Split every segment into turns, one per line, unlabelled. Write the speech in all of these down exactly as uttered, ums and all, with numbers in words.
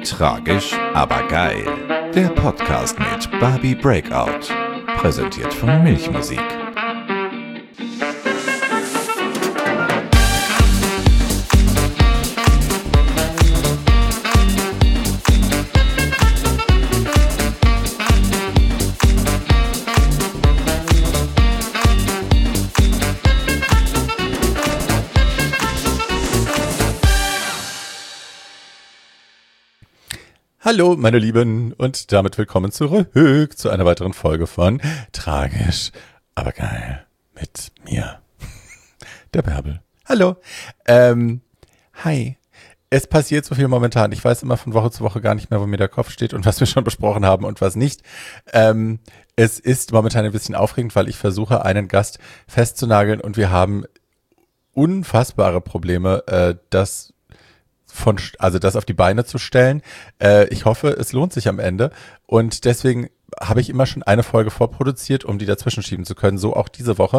Tragisch, aber geil. Der Podcast mit Barbie Breakout. Präsentiert von Milchmusik.
Hallo meine Lieben und damit willkommen zurück zu einer weiteren Folge von Tragisch, aber geil mit mir, der Bärbel. Hallo, ähm, hi, es passiert so viel momentan, ich weiß immer von Woche zu Woche gar nicht mehr, wo mir der Kopf steht und was wir schon besprochen haben und was nicht. Ähm, es ist momentan ein bisschen aufregend, weil ich versuche einen Gast festzunageln und wir haben unfassbare Probleme, äh, das von, also das auf die Beine zu stellen. Äh, ich hoffe, es lohnt sich am Ende und deswegen habe ich immer schon eine Folge vorproduziert, um die dazwischen schieben zu können, so auch diese Woche.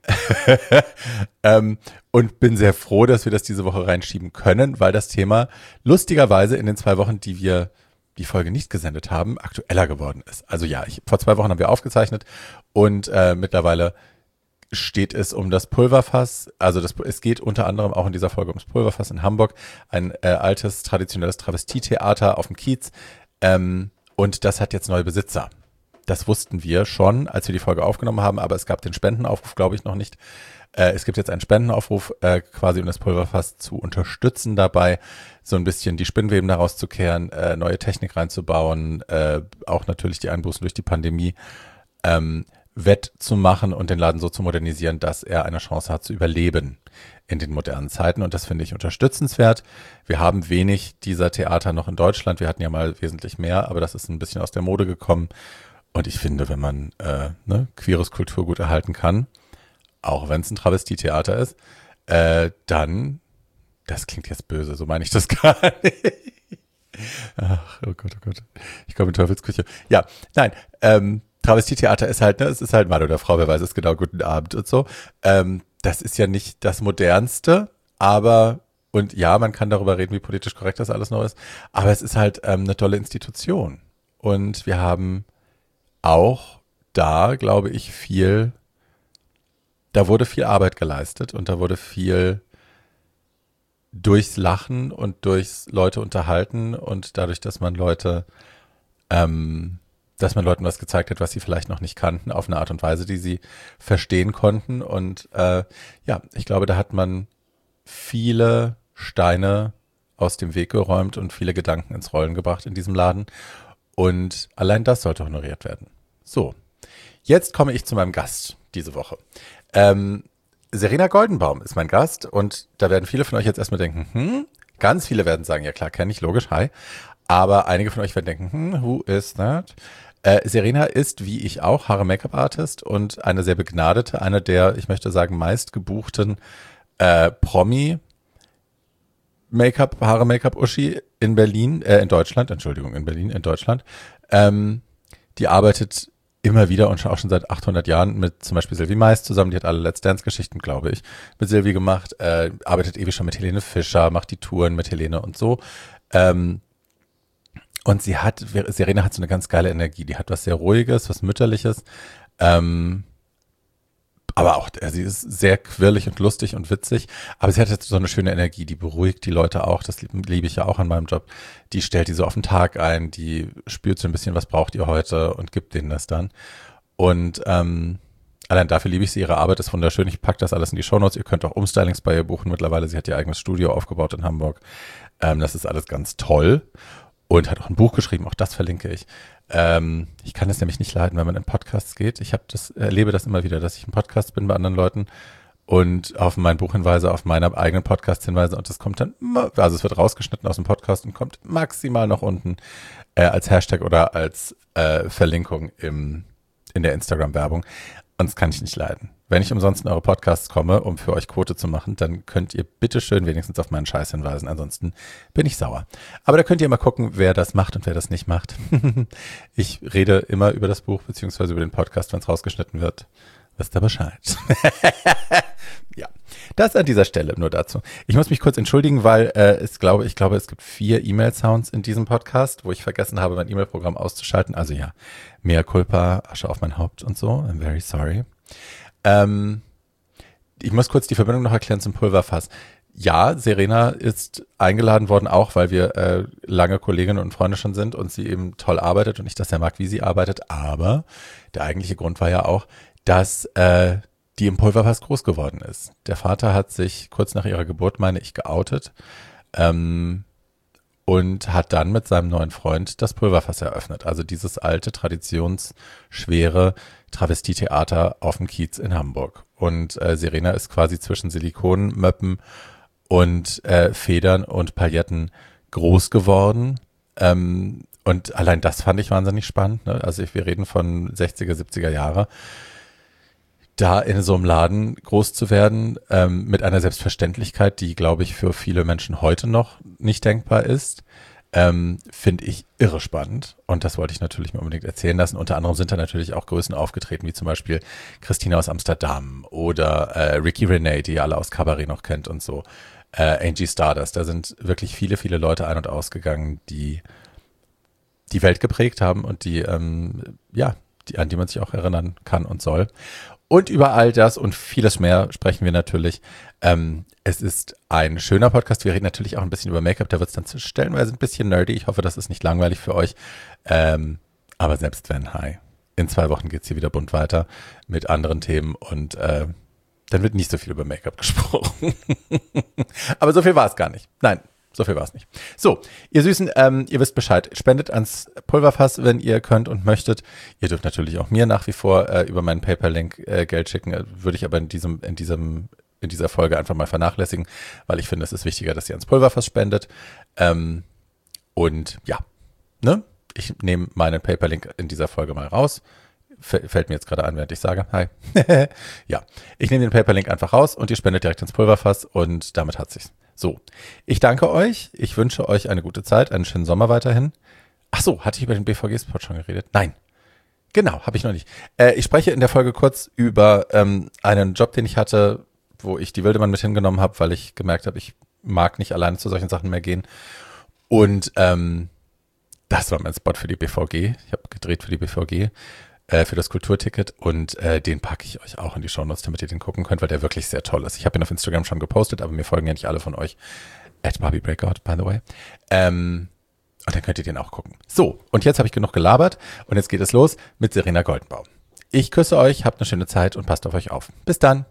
ähm, und bin sehr froh, dass wir das diese Woche reinschieben können, weil das Thema lustigerweise in den zwei Wochen, die wir die Folge nicht gesendet haben, aktueller geworden ist. Also ja, ich, vor zwei Wochen haben wir aufgezeichnet und äh, mittlerweile steht es um das Pulverfass, also das, es geht unter anderem auch in dieser Folge ums Pulverfass in Hamburg, ein äh, altes, traditionelles Travestietheater auf dem Kiez, ähm, und das hat jetzt neue Besitzer. Das wussten wir schon, als wir die Folge aufgenommen haben, aber es gab den Spendenaufruf, glaube ich, noch nicht. Äh, es gibt jetzt einen Spendenaufruf, äh, quasi um das Pulverfass zu unterstützen dabei, so ein bisschen die Spinnweben daraus zu kehren, äh, neue Technik reinzubauen, äh, auch natürlich die Einbußen durch die Pandemie, ähm, wettzumachen und den Laden so zu modernisieren, dass er eine Chance hat zu überleben in den modernen Zeiten. Und das finde ich unterstützenswert. Wir haben wenig dieser Theater noch in Deutschland. Wir hatten ja mal wesentlich mehr, aber das ist ein bisschen aus der Mode gekommen. Und ich finde, wenn man äh, ne, queeres Kulturgut erhalten kann, auch wenn es ein Travestietheater ist, äh, dann, das klingt jetzt böse, so meine ich das gar nicht. Ach, oh Gott, oh Gott. Ich komme in Teufelsküche. Ja, nein, ähm, Travestietheater ist halt, ne, es ist halt Mann oder Frau, wer weiß es genau, guten Abend und so. Ähm, das ist ja nicht das Modernste, aber, und ja, man kann darüber reden, wie politisch korrekt das alles noch ist, aber es ist halt ähm, eine tolle Institution. Und wir haben auch da, glaube ich, viel, da wurde viel Arbeit geleistet und da wurde viel durchs Lachen und durchs Leute unterhalten und dadurch, dass man Leute, ähm, dass man Leuten was gezeigt hat, was sie vielleicht noch nicht kannten, auf eine Art und Weise, die sie verstehen konnten. Und äh, ja, ich glaube, da hat man viele Steine aus dem Weg geräumt und viele Gedanken ins Rollen gebracht in diesem Laden. Und allein das sollte honoriert werden. So, jetzt komme ich zu meinem Gast diese Woche. Ähm, Serena Goldenbaum ist mein Gast und da werden viele von euch jetzt erstmal denken, hm, ganz viele werden sagen, ja klar, kenne ich, logisch, hi. Aber einige von euch werden denken, hm, who is that? Äh, Serena ist, wie ich auch, Haare-Make-up-Artist und eine sehr begnadete, eine der, ich möchte sagen, meistgebuchten äh, Promi Make-up, Haare-Make-up-Uschi in Berlin, äh, in Deutschland, Entschuldigung, in Berlin, in Deutschland. Ähm, die arbeitet immer wieder und schon auch schon seit achthundert Jahren mit zum Beispiel Sylvie Mais zusammen, die hat alle Let's Dance-Geschichten, glaube ich, mit Sylvie gemacht, äh, arbeitet ewig schon mit Helene Fischer, macht die Touren mit Helene und so. Ähm, Und sie hat, Serena hat so eine ganz geile Energie. Die hat was sehr Ruhiges, was Mütterliches. Ähm, aber auch, sie ist sehr quirlig und lustig und witzig. Aber sie hat jetzt so eine schöne Energie. Die beruhigt die Leute auch. Das liebe ich ja auch an meinem Job. Die stellt die so auf den Tag ein. Die spürt so ein bisschen, was braucht ihr heute und gibt denen das dann. Und ähm, allein dafür liebe ich sie. Ihre Arbeit ist wunderschön. Ich packe das alles in die Shownotes. Ihr könnt auch Umstylings bei ihr buchen mittlerweile. Sie hat ihr eigenes Studio aufgebaut in Hamburg. Ähm, das ist alles ganz toll. Und hat auch ein Buch geschrieben, auch das verlinke ich. Ähm, ich kann es nämlich nicht leiden, wenn man in Podcasts geht. Ich habe das, erlebe das immer wieder, dass ich im Podcast bin bei anderen Leuten und auf mein Buch hinweise, auf meinen eigenen Podcast hinweise und das kommt dann, also es wird rausgeschnitten aus dem Podcast und kommt maximal noch unten äh, als Hashtag oder als äh, Verlinkung im, in der Instagram-Werbung. Und das kann ich nicht leiden. Wenn ich umsonst in eure Podcasts komme, um für euch Quote zu machen, dann könnt ihr bitteschön wenigstens auf meinen Scheiß hinweisen. Ansonsten bin ich sauer. Aber da könnt ihr mal gucken, wer das macht und wer das nicht macht. Ich rede immer über das Buch beziehungsweise über den Podcast, wenn es rausgeschnitten wird. Wisst ihr Bescheid. Ja. Das an dieser Stelle nur dazu. Ich muss mich kurz entschuldigen, weil äh, es glaube, ich glaube, es gibt vier E-Mail-Sounds in diesem Podcast, wo ich vergessen habe, mein E-Mail-Programm auszuschalten. Also ja, mea culpa, Asche auf mein Haupt und so. I'm very sorry. Ähm, ich muss kurz die Verbindung noch erklären zum Pulverfass. Ja, Serena ist eingeladen worden, auch weil wir äh, lange Kolleginnen und Freunde schon sind und sie eben toll arbeitet und ich das sehr mag, wie sie arbeitet. Aber der eigentliche Grund war ja auch, dass äh, die im Pulverfass groß geworden ist. Der Vater hat sich kurz nach ihrer Geburt, meine ich, geoutet ähm, und hat dann mit seinem neuen Freund das Pulverfass eröffnet. Also dieses alte, traditionsschwere Travestietheater auf dem Kiez in Hamburg. Und äh, Serena ist quasi zwischen Silikonmöppen und äh, Federn und Pailletten groß geworden. Ähm, und allein das fand ich wahnsinnig spannend. Ne? Also wir reden von sechziger, siebziger Jahre. Da in so einem Laden groß zu werden, ähm, mit einer Selbstverständlichkeit, die, glaube ich, für viele Menschen heute noch nicht denkbar ist, ähm, finde ich irre spannend. Und das wollte ich natürlich mir unbedingt erzählen lassen. Unter anderem sind da natürlich auch Größen aufgetreten, wie zum Beispiel Christina aus Amsterdam oder äh, Ricky Renee, die ihr alle aus Cabaret noch kennt und so. Äh, Angie Stardust, da sind wirklich viele, viele Leute ein- und ausgegangen, die die Welt geprägt haben und die, ähm, ja, die, an die man sich auch erinnern kann und soll. Und über all das und vieles mehr sprechen wir natürlich. Ähm, es ist ein schöner Podcast. Wir reden natürlich auch ein bisschen über Make-up. Da wird es dann stellenweise ein bisschen nerdy. Ich hoffe, das ist nicht langweilig für euch. Ähm, aber selbst wenn, hi. In zwei Wochen geht's hier wieder bunt weiter mit anderen Themen und äh, dann wird nicht so viel über Make-up gesprochen. Aber so viel war es gar nicht. Nein, so viel war es nicht. So, ihr Süßen, ähm, ihr wisst Bescheid. Spendet ans Pulverfass, wenn ihr könnt und möchtet. Ihr dürft natürlich auch mir nach wie vor äh, über meinen PayPal-Link äh, Geld schicken. Würde ich aber in diesem, in diesem, in dieser Folge einfach mal vernachlässigen, weil ich finde, es ist wichtiger, dass ihr ans Pulverfass spendet. Ähm, und ja, ne? Ich nehme meinen PayPal-Link in dieser Folge mal raus. Fällt mir jetzt gerade an, während ich sage, hi. Ja, ich nehme den PayPal-Link einfach raus und ihr spendet direkt ins Pulverfass und damit hat sich's. So, ich danke euch. Ich wünsche euch eine gute Zeit, einen schönen Sommer weiterhin. Ach so, hatte ich über den B V G-Spot schon geredet? Nein. Genau, habe ich noch nicht. Äh, ich spreche in der Folge kurz über ähm, einen Job, den ich hatte, wo ich die Wildemann mit hingenommen habe, weil ich gemerkt habe, ich mag nicht alleine zu solchen Sachen mehr gehen. Und ähm, das war mein Spot für die B V G. Ich habe gedreht für die B V G. Für das Kulturticket und äh, den packe ich euch auch in die Shownotes, damit ihr den gucken könnt, weil der wirklich sehr toll ist. Ich habe ihn auf Instagram schon gepostet, aber mir folgen ja nicht alle von euch. At Barbie Breakout, by the way. Ähm, und dann könnt ihr den auch gucken. So, und jetzt habe ich genug gelabert und jetzt geht es los mit Serena Goldenbaum. Ich küsse euch, habt eine schöne Zeit und passt auf euch auf. Bis dann.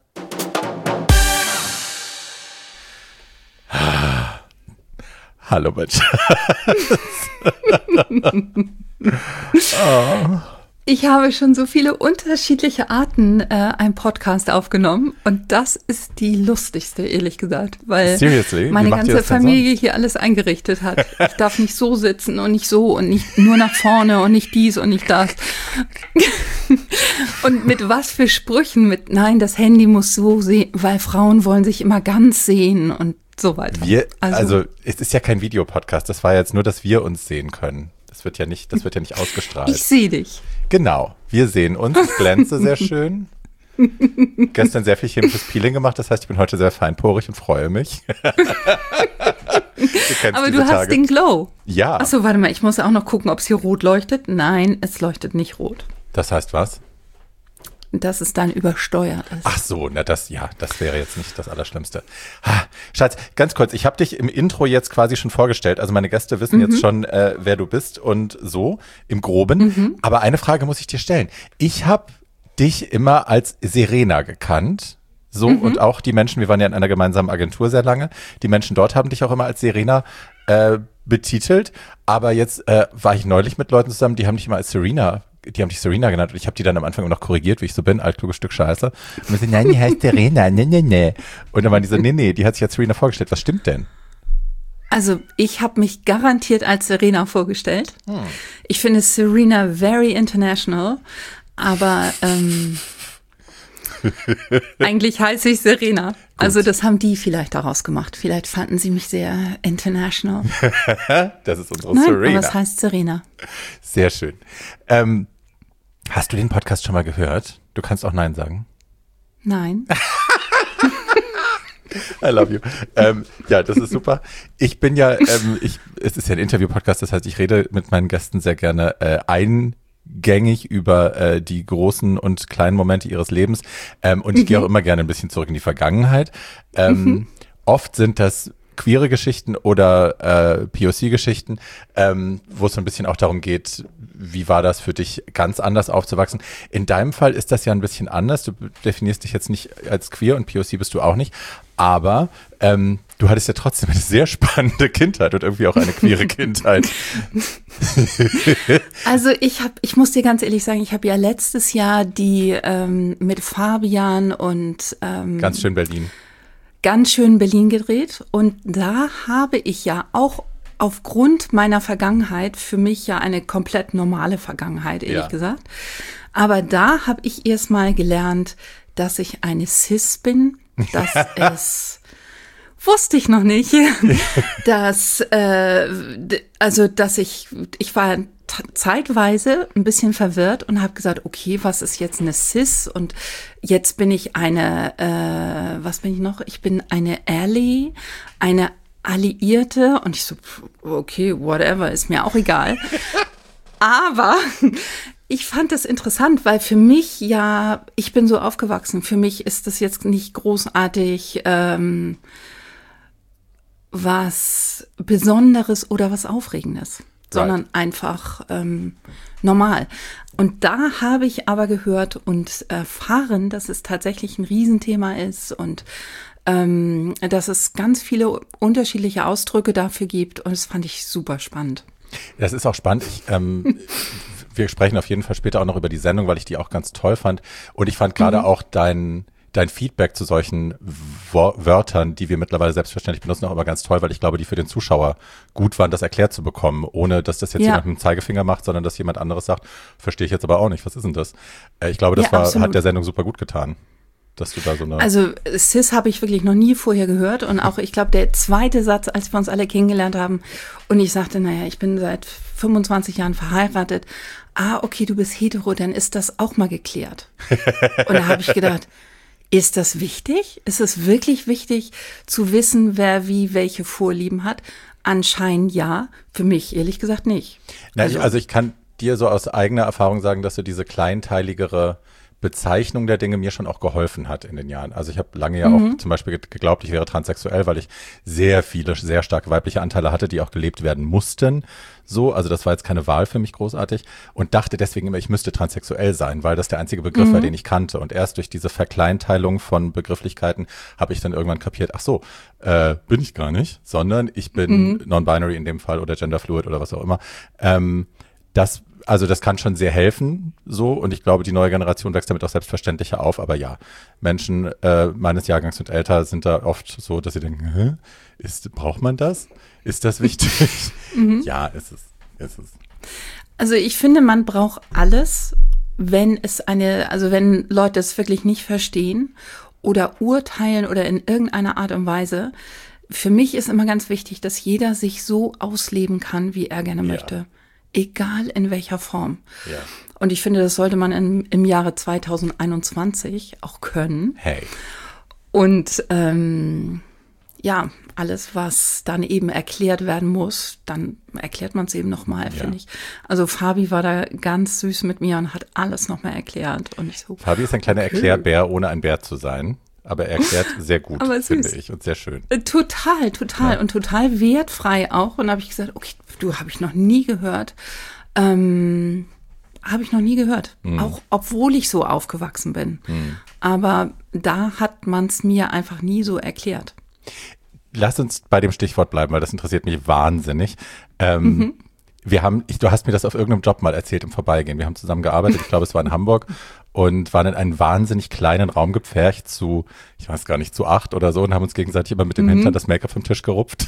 Hallo, Mensch.
Oh. Ich habe schon so viele unterschiedliche Arten äh, einen Podcast aufgenommen und das ist die lustigste, ehrlich gesagt, weil
Seriously?
meine ganze Familie hier alles eingerichtet hat. Ich darf nicht so sitzen und nicht so und nicht nur nach vorne und nicht dies und nicht das. Und mit was für Sprüchen, mit nein, das Handy muss so sehen, weil Frauen wollen sich immer ganz sehen und so weiter.
Wir, also, also es ist ja kein Videopodcast, das war jetzt nur, dass wir uns sehen können. Das wird ja nicht, das wird ja nicht ausgestrahlt.
Ich sehe dich.
Genau, wir sehen uns. Ich glänze sehr schön. Gestern sehr viel chemisches Peeling gemacht, das heißt, ich bin heute sehr feinporig und freue mich. Du
Aber du hast
Tage.
den Glow.
Ja.
Achso, warte mal, ich muss auch noch gucken, ob es hier rot leuchtet. Nein, es leuchtet nicht rot.
Das heißt was?
Dass es dann übersteuert ist.
Ach so, na das, ja, das wäre jetzt nicht das Allerschlimmste. Ha, Schatz, ganz kurz, ich habe dich im Intro jetzt quasi schon vorgestellt. Also meine Gäste wissen mhm. jetzt schon, äh, wer du bist und so, im Groben. Mhm. Aber eine Frage muss ich dir stellen. Ich habe dich immer als Serena gekannt. So, mhm. und auch die Menschen, wir waren ja in einer gemeinsamen Agentur sehr lange, die Menschen dort haben dich auch immer als Serena äh, betitelt. Aber jetzt äh, war ich neulich mit Leuten zusammen, die haben dich immer als Serena die haben dich Serena genannt und ich habe die dann am Anfang immer noch korrigiert, wie ich so bin, altkluges Stück Scheiße. Und wir sind, nein, die heißt Serena, nee, nee, nee. Und dann waren die so, nee, nee, die hat sich als Serena vorgestellt. Was stimmt denn?
Also ich habe mich garantiert als Serena vorgestellt. Hm. Ich finde Serena very international, aber ähm, eigentlich heiße ich Serena. Gut. Also das haben die vielleicht daraus gemacht. Vielleicht fanden sie mich sehr international.
Das ist unsere
Nein,
Serena.
aber es heißt Serena.
Sehr schön. Ähm, hast du den Podcast schon mal gehört? Du kannst auch Nein sagen.
Nein.
I love you. Ähm, ja, das ist super. Ich bin ja, ähm, ich, es ist ja ein Interview-Podcast, das heißt, ich rede mit meinen Gästen sehr gerne äh, eingängig über äh, die großen und kleinen Momente ihres Lebens. Ähm, und ich mhm. gehe auch immer gerne ein bisschen zurück in die Vergangenheit. Ähm, mhm. Oft sind das queere Geschichten oder äh, P O C-Geschichten, ähm, wo es so ein bisschen auch darum geht, wie war das für dich, ganz anders aufzuwachsen. In deinem Fall ist das ja ein bisschen anders. Du definierst dich jetzt nicht als queer und P O C bist du auch nicht, aber ähm, du hattest ja trotzdem eine sehr spannende Kindheit und irgendwie auch eine queere Kindheit.
Also ich habe, ich muss dir ganz ehrlich sagen, ich habe ja letztes Jahr die ähm, mit Fabian und ähm,
ganz schön Berlin.
ganz schön Berlin gedreht und da habe ich ja auch aufgrund meiner Vergangenheit, für mich ja eine komplett normale Vergangenheit, ehrlich ja. gesagt, aber da habe ich erst mal gelernt, dass ich eine Cis bin, dass es, wusste ich noch nicht, dass, äh, also dass ich, ich war t- zeitweise ein bisschen verwirrt und habe gesagt, okay, was ist jetzt eine Cis? Und jetzt bin ich eine, äh, was bin ich noch? Ich bin eine Ally, eine Alliierte. Und ich so, okay, whatever, ist mir auch egal. Aber ich fand das interessant, weil für mich ja, ich bin so aufgewachsen, für mich ist das jetzt nicht großartig ähm, was Besonderes oder was Aufregendes, right. sondern einfach ähm, normal. Und da habe ich aber gehört und erfahren, dass es tatsächlich ein Riesenthema ist und ähm, dass es ganz viele unterschiedliche Ausdrücke dafür gibt und das fand ich super spannend.
Das ist auch spannend. Ich, ähm, wir sprechen auf jeden Fall später auch noch über die Sendung, weil ich die auch ganz toll fand. Und ich fand gerade mhm. auch dein, dein Feedback zu solchen Wo- Wörtern, die wir mittlerweile selbstverständlich benutzen, auch immer ganz toll, weil ich glaube, die für den Zuschauer gut waren, das erklärt zu bekommen, ohne dass das jetzt ja. jemand mit dem Zeigefinger macht, sondern dass jemand anderes sagt, verstehe ich jetzt aber auch nicht, was ist denn das? Äh, ich glaube, das ja, war, hat der Sendung super gut getan. Dass du da so eine
also Cis habe ich wirklich noch nie vorher gehört und auch, ich glaube, der zweite Satz, als wir uns alle kennengelernt haben und ich sagte, naja, ich bin seit fünfundzwanzig Jahren verheiratet. Ah, okay, du bist hetero, dann ist das auch mal geklärt. Und da habe ich gedacht, ist das wichtig? Ist es wirklich wichtig zu wissen, wer wie welche Vorlieben hat? Anscheinend ja, für mich ehrlich gesagt nicht.
Na, also, ich, also ich kann dir so aus eigener Erfahrung sagen, dass du diese kleinteiligere Bezeichnung der Dinge mir schon auch geholfen hat in den Jahren. Also ich habe lange ja mhm. auch zum Beispiel geglaubt, ich wäre transsexuell, weil ich sehr viele, sehr starke weibliche Anteile hatte, die auch gelebt werden mussten. So, also das war jetzt keine Wahl für mich großartig und dachte deswegen immer, ich müsste transsexuell sein, weil das der einzige Begriff mhm. war, den ich kannte. Und erst durch diese Verkleinteilung von Begrifflichkeiten habe ich dann irgendwann kapiert, ach so, äh, bin ich gar nicht, sondern ich bin mhm. non-binary in dem Fall oder genderfluid oder was auch immer. Ähm, das Also das kann schon sehr helfen, so, und ich glaube, die neue Generation wächst damit auch selbstverständlicher auf, aber ja, Menschen äh, meines Jahrgangs und älter sind da oft so, dass sie denken, hä, ist, braucht man das? Ist das wichtig? mhm. Ja, ist es, ist es.
Also ich finde, man braucht alles, wenn es eine, also wenn Leute es wirklich nicht verstehen oder urteilen oder in irgendeiner Art und Weise. Für mich ist immer ganz wichtig, dass jeder sich so ausleben kann, wie er gerne ja. möchte. Egal in welcher Form. Ja. Und ich finde, das sollte man in, im Jahre zwanzig einundzwanzig auch können.
Hey.
Und ähm, ja, alles, was dann eben erklärt werden muss, dann erklärt man es eben nochmal, ja. finde ich. Also Fabi war da ganz süß mit mir und hat alles nochmal erklärt. Und ich so,
Fabi ist ein kleiner okay. Erklärbär, ohne ein Bär zu sein. Aber er erklärt sehr gut, finde ich, und sehr schön.
Total, total. Ja. Und total wertfrei auch. Und da habe ich gesagt, okay, du, habe ich noch nie gehört. Ähm, habe ich noch nie gehört. Mhm. Auch obwohl ich so aufgewachsen bin. Mhm. Aber da hat man es mir einfach nie so erklärt.
Lass uns bei dem Stichwort bleiben, weil das interessiert mich wahnsinnig. Ähm, mhm. Wir haben, ich, du hast mir das auf irgendeinem Job mal erzählt im Vorbeigehen. Wir haben zusammen gearbeitet, ich glaube, es war in Hamburg und waren in einen wahnsinnig kleinen Raum gepfercht zu, ich weiß gar nicht, zu acht oder so und haben uns gegenseitig immer mit dem mhm. Hintern das Make-up vom Tisch gerupft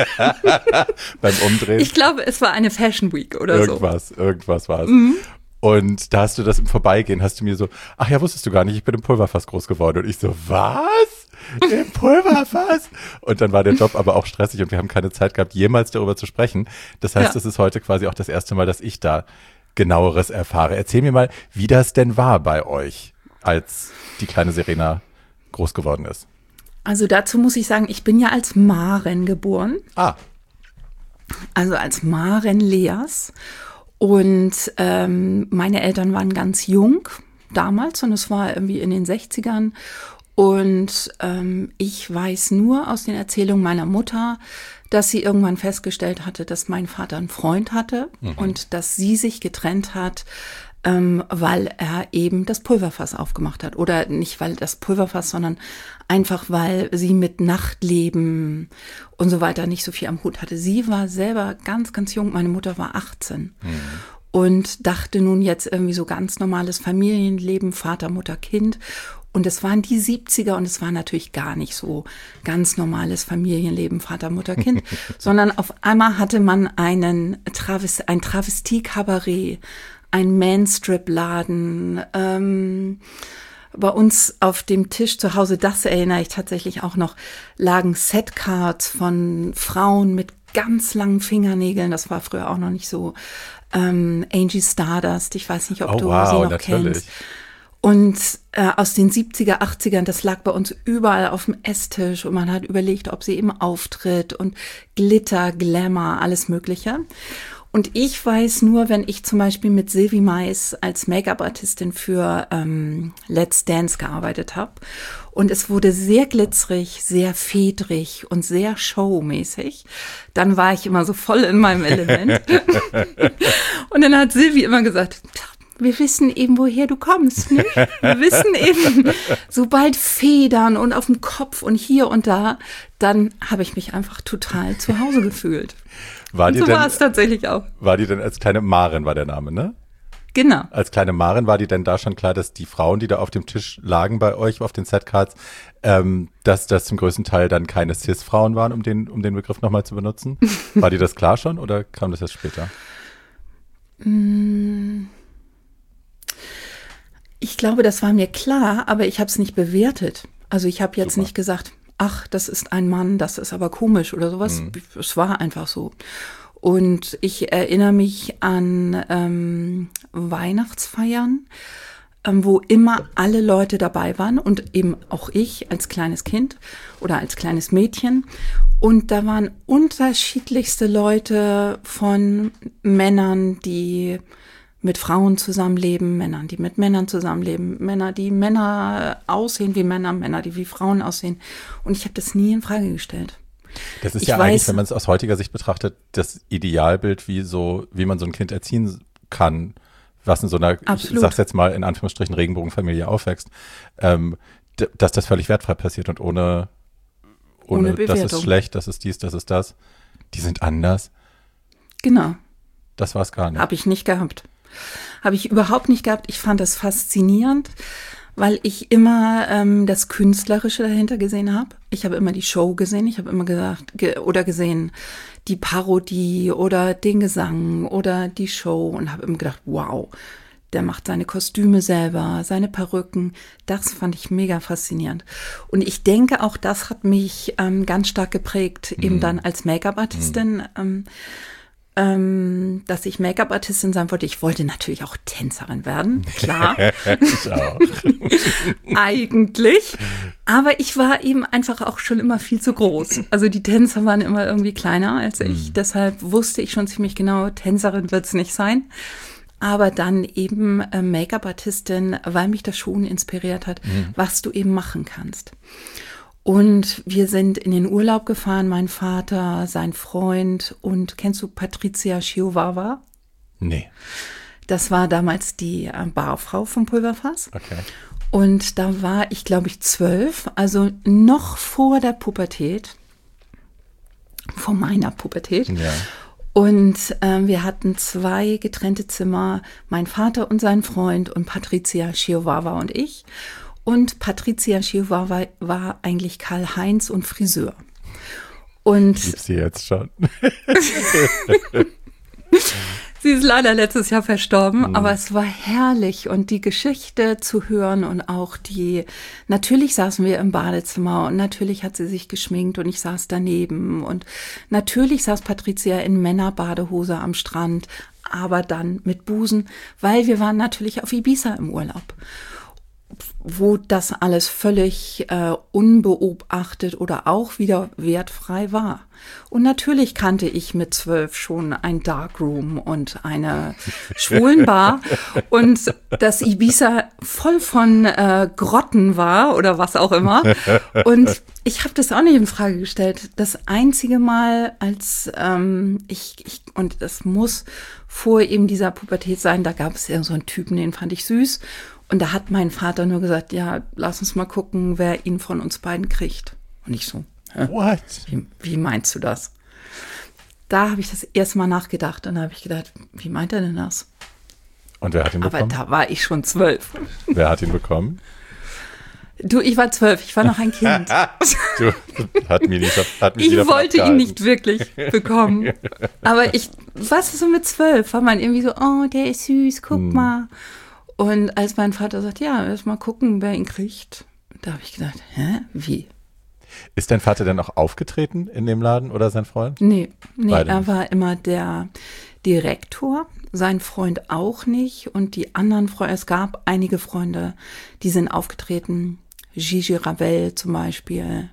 beim Umdrehen.
Ich glaube, es war eine Fashion Week oder
irgendwas,
so.
Irgendwas, irgendwas war es.
Mhm.
Und da hast du das im Vorbeigehen, hast du mir so, ach ja, wusstest du gar nicht, ich bin im Pulverfass groß geworden. Und ich so, was? Im Pulverfass? Und dann war der Job aber auch stressig und wir haben keine Zeit gehabt, jemals darüber zu sprechen. Das heißt, es ja. ist heute quasi auch das erste Mal, dass ich da Genaueres erfahre. Erzähl mir mal, wie das denn war bei euch, als die kleine Serena groß geworden ist.
Also dazu muss ich sagen, ich bin ja als Maren geboren.
Ah.
Also als Maren Leas. Und ähm, meine Eltern waren ganz jung damals und es war irgendwie in den sechzigern. Und ähm, ich weiß nur aus den Erzählungen meiner Mutter, dass sie irgendwann festgestellt hatte, dass mein Vater einen Freund hatte mhm. und dass sie sich getrennt hat, ähm, weil er eben das Pulverfass aufgemacht hat. Oder nicht weil das Pulverfass, sondern einfach, weil sie mit Nachtleben und so weiter nicht so viel am Hut hatte. Sie war selber ganz, ganz jung, meine Mutter war achtzehn. Mhm. Und dachte nun jetzt irgendwie so ganz normales Familienleben, Vater, Mutter, Kind. Und es waren die siebziger und es war natürlich gar nicht so ganz normales Familienleben, Vater, Mutter, Kind, sondern auf einmal hatte man einen Traves- ein Travestie-Kabarett, ein Manstrip-Laden, ähm, bei uns auf dem Tisch zu Hause, das erinnere ich tatsächlich auch noch, lagen Setcards von Frauen mit ganz langen Fingernägeln, das war früher auch noch nicht so, ähm, Angie Stardust, ich weiß nicht, ob
oh,
du
wow,
sie noch
natürlich.
kennst. Und äh, aus den siebziger, achtzigern, das lag bei uns überall auf dem Esstisch und man hat überlegt, ob sie eben auftritt und Glitter, Glamour, alles Mögliche. Und ich weiß nur, wenn ich zum Beispiel mit Sylvie Mais als Make-up-Artistin für ähm, Let's Dance gearbeitet habe und es wurde sehr glitzerig, sehr fedrig und sehr showmäßig, dann war ich immer so voll in meinem Element. Und dann hat Sylvie immer gesagt, wir wissen eben, woher du kommst, nicht? Wir wissen eben, sobald Federn und auf dem Kopf und hier und da, dann habe ich mich einfach total zu Hause gefühlt.
War
und
die
so
denn,
war es tatsächlich auch.
War die denn als kleine Maren, war der Name, ne?
Genau.
Als kleine Maren war die denn da schon klar, dass die Frauen, die da auf dem Tisch lagen bei euch auf den Setcards, ähm, dass das zum größten Teil dann keine Cis-Frauen waren, um den, um den Begriff nochmal zu benutzen? War dir das klar schon oder kam das erst später?
Ich glaube, das war mir klar, aber ich habe es nicht bewertet. Also ich habe jetzt
Super.
nicht gesagt, ach, das ist ein Mann, das ist aber komisch oder sowas. Mhm. Es war einfach so. Und ich erinnere mich an ähm, Weihnachtsfeiern, ähm, wo immer alle Leute dabei waren und eben auch ich als kleines Kind oder als kleines Mädchen. Und da waren unterschiedlichste Leute von Männern, die mit Frauen zusammenleben, Männern, die mit Männern zusammenleben, Männer, die Männer aussehen wie Männer, Männer, die wie Frauen aussehen. Und ich habe das nie in Frage gestellt.
Das ist
ich
ja
weiß,
eigentlich, wenn man es aus heutiger Sicht betrachtet, das Idealbild, wie so, wie man so ein Kind erziehen kann, was in so einer,
absolut.
ich sag's jetzt mal in Anführungsstrichen, Regenbogenfamilie aufwächst, ähm, d- dass das völlig wertfrei passiert und ohne, ohne,
ohne
das ist schlecht, das ist dies, das ist das. Die sind anders.
Genau.
Das war's gar nicht.
Habe ich nicht gehabt. Habe ich überhaupt nicht gehabt. Ich fand das faszinierend, weil ich immer ähm, das Künstlerische dahinter gesehen habe. Ich habe immer die Show gesehen. Ich habe immer gesagt ge- oder gesehen die Parodie oder den Gesang oder die Show und habe immer gedacht, wow, der macht seine Kostüme selber, seine Perücken. Das fand ich mega faszinierend. Und ich denke, auch das hat mich ähm, ganz stark geprägt, mhm. eben dann als Make-up-Artistin, mhm. ähm, Ähm, dass ich Make-up-Artistin sein wollte. Ich wollte natürlich auch Tänzerin werden, klar.
Ich auch.
Eigentlich. Aber ich war eben einfach auch schon immer viel zu groß. Also die Tänzer waren immer irgendwie kleiner als ich. Mhm. Deshalb wusste ich schon ziemlich genau, Tänzerin wird's nicht sein. Aber dann eben äh, Make-up-Artistin, weil mich das schon inspiriert hat, mhm. was du eben machen kannst. Und wir sind in den Urlaub gefahren, mein Vater, sein Freund und kennst du Patricia Chihuahua?
Nee.
Das war damals die äh, Barfrau vom Pulverfass.
Okay.
Und da war ich, glaube ich, zwölf, also noch vor der Pubertät, vor meiner Pubertät.
Ja.
Und äh, wir hatten zwei getrennte Zimmer, mein Vater und sein Freund und Patricia Chihuahua und ich. Und Patricia Chihuahua war, war eigentlich Karl-Heinz und Friseur. Und
ich lieb sie jetzt schon.
Sie ist leider letztes Jahr verstorben,
mhm.
aber es war herrlich und die Geschichte zu hören und auch die, natürlich saßen wir im Badezimmer und natürlich hat sie sich geschminkt und ich saß daneben und natürlich saß Patricia in Männerbadehose am Strand, aber dann mit Busen, weil wir waren natürlich auf Ibiza im Urlaub. wo das alles völlig äh, unbeobachtet oder auch wieder wertfrei war. Und natürlich kannte ich mit zwölf schon ein Darkroom und eine Schwulenbar und dass Ibiza voll von äh, Grotten war oder was auch immer. Und ich habe das auch nicht in Frage gestellt. Das einzige Mal, als ähm, ich, ich, und das muss vor eben dieser Pubertät sein, da gab es ja so einen Typen, den fand ich süß. Und da hat mein Vater nur gesagt, ja, lass uns mal gucken, wer ihn von uns beiden kriegt. Und ich so, hä?
What?
Wie, wie meinst du das? Da habe ich das erste Mal nachgedacht und da habe ich gedacht, wie meint er denn das?
Und wer hat ihn
Aber
bekommen?
da war ich schon zwölf.
Wer hat ihn bekommen?
Du, ich war zwölf, ich war noch ein Kind.
Du, hat mich nicht, hat mich
Ich
wieder
wollte ihn
abgehalten.
nicht wirklich bekommen. Aber ich, was ist so mit zwölf? War man irgendwie so, oh, der ist süß, guck
Hm.
mal. Und als mein Vater sagt, ja, erst mal gucken, wer ihn kriegt, da habe ich gedacht, hä, wie?
Ist dein Vater denn auch aufgetreten in dem Laden oder sein Freund?
Nee, nee,
Beide
er
nicht.
war immer der Direktor, sein Freund auch nicht und die anderen Freunde, es gab einige Freunde, die sind aufgetreten, Gigi Ravel zum Beispiel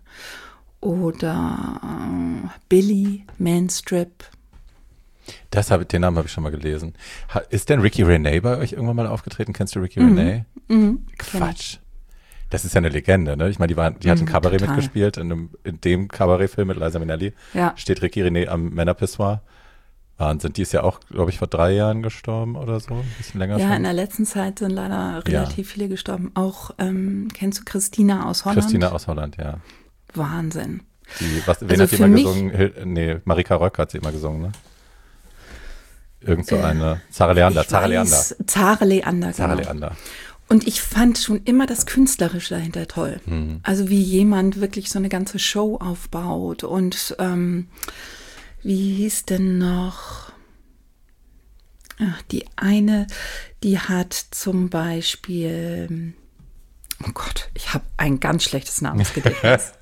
oder äh, Billy Manstrip.
Das habe, den Namen habe ich schon mal gelesen. Ha, ist denn Ricky Renee bei euch irgendwann mal aufgetreten? Kennst du Ricky Renee?
Mhm,
Quatsch. Das ist ja eine Legende, ne? Ich meine, die, war, die hat ein
Mhm,
Kabarett
total.
mitgespielt. In, einem, in dem Kabarettfilm mit Liza Minnelli
Ja.
steht Ricky Renee am Männerpissoir. Wahnsinn. Die ist ja auch, glaube ich, vor drei Jahren gestorben oder so. Ein bisschen länger
Ja, in
schon.
der letzten Zeit sind leider relativ viele gestorben. Auch, ähm, kennst du Christina aus Holland?
Christina aus Holland, ja.
Wahnsinn.
Die, was, wen
Also
hat die
für
immer
mich-
gesungen? Hil- Nee, Marika Röck hat sie immer gesungen, ne? Irgend so
Äh,
eine. Sarah Leander,
Ich
Sarah Leander.
weiß, Zara Leander,
Sarah
genau.
Leander.
Und ich fand schon immer das Künstlerische dahinter toll.
Mhm.
Also wie jemand wirklich so eine ganze Show aufbaut. Und ähm, wie hieß denn noch? Ach, die eine, die hat zum Beispiel, oh Gott, ich habe ein ganz schlechtes Namensgedächtnis.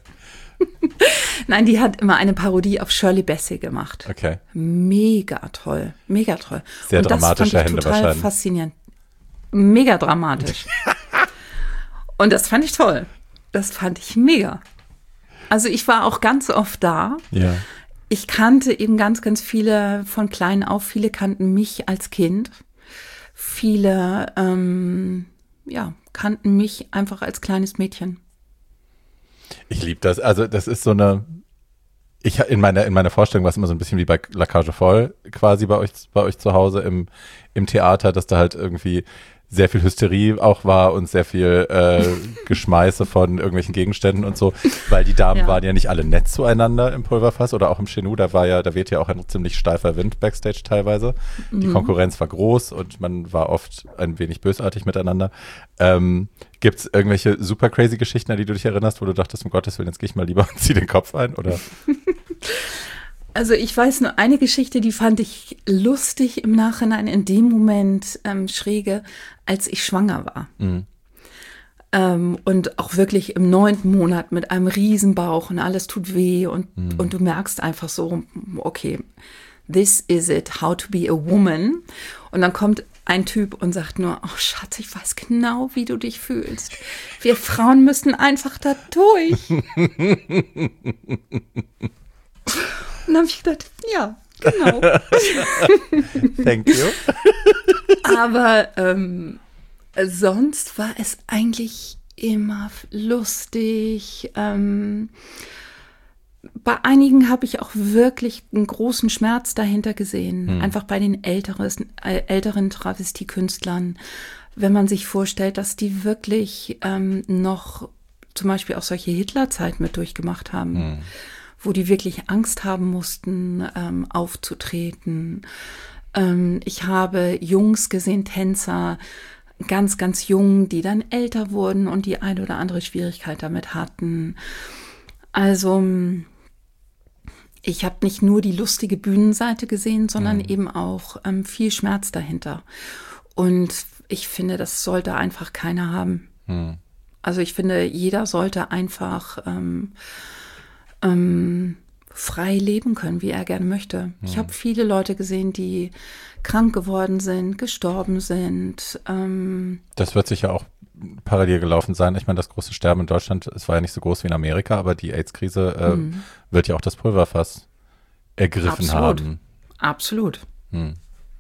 Nein, die hat immer eine Parodie auf Shirley Bassey gemacht.
Okay.
Mega toll, mega toll.
Sehr
Und das
dramatische
fand ich
Hände
total
wahrscheinlich.
faszinierend. Mega dramatisch. Und das fand ich toll. Das fand ich mega. Also ich war auch ganz oft da.
Ja.
Ich kannte eben ganz, ganz viele von klein auf. Viele kannten mich als Kind. Viele, ähm, ja, kannten mich einfach als kleines Mädchen.
Ich liebe das. Also das ist so eine, ich in meiner in meiner Vorstellung war es immer so ein bisschen wie bei La Cage aux Folles quasi bei euch bei euch zu Hause im im Theater, dass da halt irgendwie sehr viel Hysterie auch war und sehr viel äh, Geschmeiße von irgendwelchen Gegenständen und so, weil die Damen
Ja.
waren ja nicht alle nett zueinander im Pulverfass oder auch im Chenou, da war ja, da weht ja auch ein ziemlich steifer Wind backstage teilweise. Die
Mhm.
Konkurrenz war groß und man war oft ein wenig bösartig miteinander. Ähm, gibt's irgendwelche super crazy Geschichten, an die du dich erinnerst, wo du dachtest, um Gottes Willen, jetzt gehe ich mal lieber und zieh den Kopf ein, oder?
Also ich weiß nur eine Geschichte, die fand ich lustig im Nachhinein, in dem Moment ähm, schräge, als ich schwanger war.
Mhm.
Ähm, und auch wirklich im neunten Monat mit einem Riesenbauch und alles tut weh und,
Mhm.
und du merkst einfach so, okay, this is it, how to be a woman. Und dann kommt ein Typ und sagt nur, oh Schatz, ich weiß genau, wie du dich fühlst. Wir Frauen müssen einfach da durch. Und dann habe ich gedacht, ja, genau.
Thank you.
Aber ähm, sonst war es eigentlich immer lustig. Ähm, bei einigen habe ich auch wirklich einen großen Schmerz dahinter gesehen.
Hm.
Einfach bei den älteren, äh, älteren Travestiekünstlern. Wenn man sich vorstellt, dass die wirklich ähm, noch zum Beispiel auch solche Hitlerzeit mit durchgemacht haben.
Hm.
Wo die wirklich Angst haben mussten, ähm, aufzutreten. Ähm, ich habe Jungs gesehen, Tänzer, ganz, ganz jung, die dann älter wurden und die eine oder andere Schwierigkeit damit hatten. Also ich habe nicht nur die lustige Bühnenseite gesehen, sondern
Mhm.
eben auch ähm, viel Schmerz dahinter. Und ich finde, das sollte einfach keiner haben.
Hm.
Also ich finde, jeder sollte einfach ähm, ähm, frei leben können, wie er gerne möchte. Ich habe viele Leute gesehen, die krank geworden sind, gestorben sind. Ähm,
Das wird sich ja auch parallel gelaufen sein. Ich meine, das große Sterben in Deutschland, es war ja nicht so groß wie in Amerika, aber die AIDS-Krise äh, mhm. wird ja auch das Pulverfass ergriffen
Absolut.
haben.
Absolut.
Hm.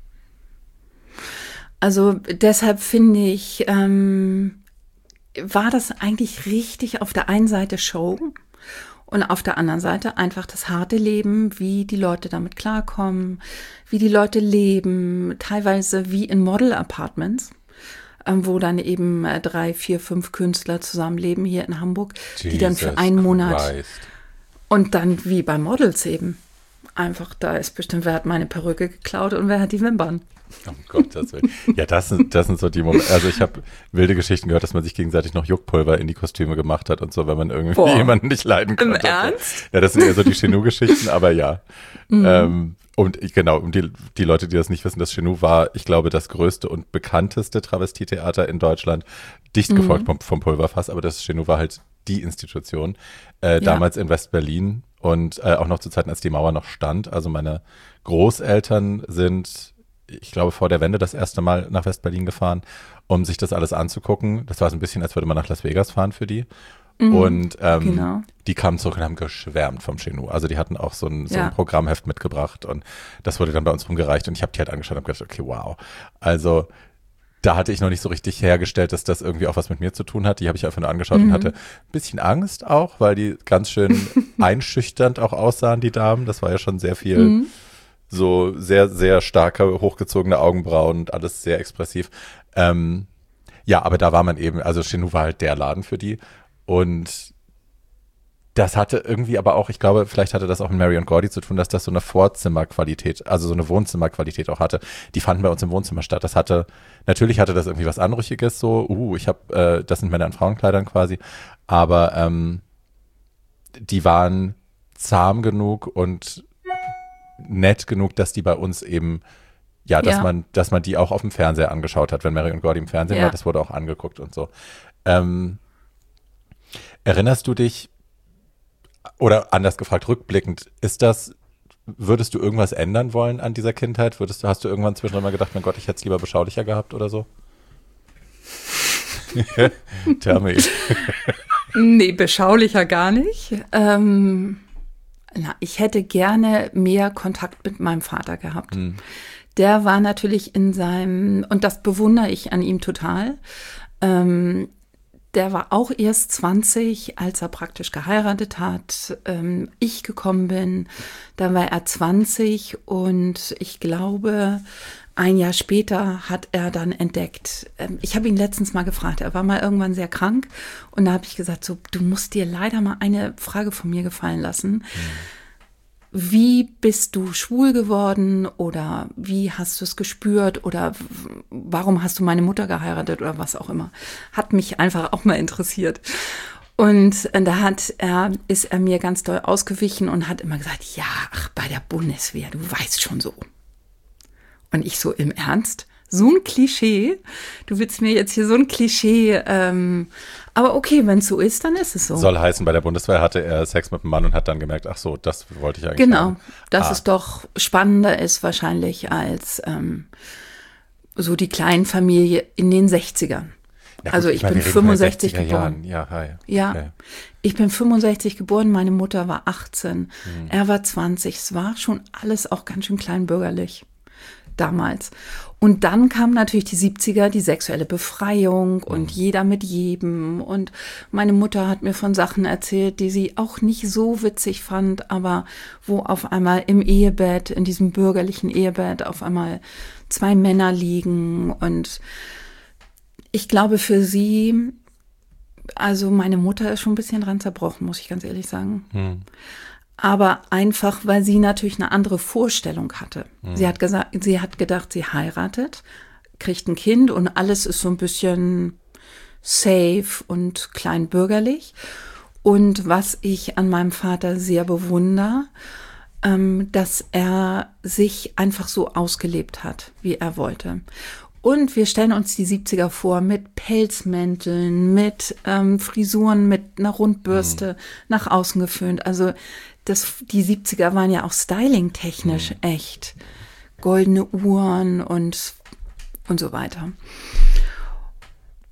Also deshalb finde ich, ähm, war das eigentlich richtig auf der einen Seite Show und auf der anderen Seite einfach das harte Leben, wie die Leute damit klarkommen, wie die Leute leben, teilweise wie in Model-Apartments, ähm, wo dann eben äh, drei, vier, fünf Künstler zusammenleben hier in Hamburg,
Jesus
die dann für einen Monat
Christ.
Und dann wie bei Models eben. Einfach, da ist bestimmt, wer hat meine Perücke geklaut und wer hat die Wimpern.
Oh Gott, das will. Ja, das sind, das sind so die Momente. Also ich habe wilde Geschichten gehört, dass man sich gegenseitig noch Juckpulver in die Kostüme gemacht hat und so, wenn man irgendwie Boah. jemanden nicht leiden konnte.
Im Ernst?
Ja, das sind eher so die Chenou-Geschichten, aber ja. Mhm. Ähm, und ich, genau, um die, die Leute, die das nicht wissen, das Chenou war, ich glaube, das größte und bekannteste Travestietheater in Deutschland, dicht gefolgt mhm. vom, vom Pulverfass, aber das Chenou war halt die Institution, äh, ja. damals in West-Berlin und äh, auch noch zu Zeiten, als die Mauer noch stand. Also meine Großeltern sind, ich glaube, vor der Wende das erste Mal nach West-Berlin gefahren, um sich das alles anzugucken. Das war so ein bisschen, als würde man nach Las Vegas fahren für die. Mhm, und ähm,
genau.
die kamen zurück und haben geschwärmt vom Chenou. Also die hatten auch so ein, so
ja.
ein Programmheft mitgebracht und das wurde dann bei uns rumgereicht und ich habe die halt angeschaut und habe gedacht, okay, wow. Also da hatte ich noch nicht so richtig hergestellt, dass das irgendwie auch was mit mir zu tun hat. Die habe ich einfach nur angeschaut mhm. und hatte ein bisschen Angst auch, weil die ganz schön einschüchternd auch aussahen, die Damen. Das war ja schon sehr viel, mhm. so sehr, sehr starke, hochgezogene Augenbrauen und alles sehr expressiv. Ähm, ja, aber da war man eben, also Chenou war halt der Laden für die. Und das hatte irgendwie aber auch, ich glaube, vielleicht hatte das auch mit Mary und Gordy zu tun, dass das so eine Vorzimmerqualität, also so eine Wohnzimmerqualität auch hatte. Die fanden bei uns im Wohnzimmer statt. Das hatte, natürlich hatte das irgendwie was Anrüchiges, so, uh, ich habe, äh, das sind Männer in Frauenkleidern quasi, aber ähm, die waren zahm genug und nett genug, dass die bei uns eben, ja, dass
ja.
man, dass man die auch auf dem Fernseher angeschaut hat, wenn Mary und Gordy im Fernsehen
ja.
war, das wurde auch angeguckt und so. Ähm, erinnerst du dich, oder anders gefragt, rückblickend, ist das, würdest du irgendwas ändern wollen an dieser Kindheit? Würdest du, hast du irgendwann zwischendurch mal gedacht, mein Gott, ich hätte es lieber beschaulicher gehabt oder so? Tell me.
Nee, beschaulicher gar nicht. Ähm, na, ich hätte gerne mehr Kontakt mit meinem Vater gehabt. Hm. Der war natürlich in seinem, und das bewundere ich an ihm total, ähm, der war auch erst zwanzig, als er praktisch geheiratet hat. Ähm, ich gekommen bin, da war er zwanzig und ich glaube, ein Jahr später hat er dann entdeckt, ähm, ich habe ihn letztens mal gefragt, er war mal irgendwann sehr krank und da habe ich gesagt, so, du musst dir leider mal eine Frage von mir gefallen lassen. Mhm. Wie bist du schwul geworden oder wie hast du es gespürt oder warum hast du meine Mutter geheiratet oder was auch immer. Hat mich einfach auch mal interessiert. Und da hat er, ist er mir ganz doll ausgewichen und hat immer gesagt, ja, ach, bei der Bundeswehr, du weißt schon so. Und ich so, im Ernst? So ein Klischee? Du willst mir jetzt hier so ein Klischee, ähm, aber okay, wenn es so ist, dann ist es so.
Soll heißen, bei der Bundeswehr hatte er Sex mit einem Mann und hat dann gemerkt, ach so, das wollte ich eigentlich
Genau,
haben.
dass
ah.
es doch spannender ist wahrscheinlich als ähm, so die Kleinfamilie in den sechzigern.
Ja, gut,
also ich, ich
meine,
bin fünfundsechzig geboren.
Ja, hi.
Ja,
okay.
Ich bin fünfundsechzig geboren, meine Mutter war achtzehn,
hm.
er war zwanzig. Es war schon alles auch ganz schön kleinbürgerlich damals. Und dann kamen natürlich die siebziger, die sexuelle Befreiung und mhm. jeder mit jedem. Und meine Mutter hat mir von Sachen erzählt, die sie auch nicht so witzig fand, aber wo auf einmal im Ehebett, in diesem bürgerlichen Ehebett, auf einmal zwei Männer liegen. Und ich glaube für sie, also meine Mutter ist schon ein bisschen dran zerbrochen, muss ich ganz ehrlich sagen.
Mhm.
Aber einfach, weil sie natürlich eine andere Vorstellung hatte. Mhm. Sie hat gesagt, sie hat gedacht, sie heiratet, kriegt ein Kind und alles ist so ein bisschen safe und kleinbürgerlich. Und was ich an meinem Vater sehr bewundere, ähm, dass er sich einfach so ausgelebt hat, wie er wollte. Und wir stellen uns die siebziger vor mit Pelzmänteln, mit ähm, Frisuren, mit einer Rundbürste, mhm. nach außen geföhnt. Also das, die siebziger waren ja auch styling-technisch mhm. echt. Goldene Uhren und, und so weiter.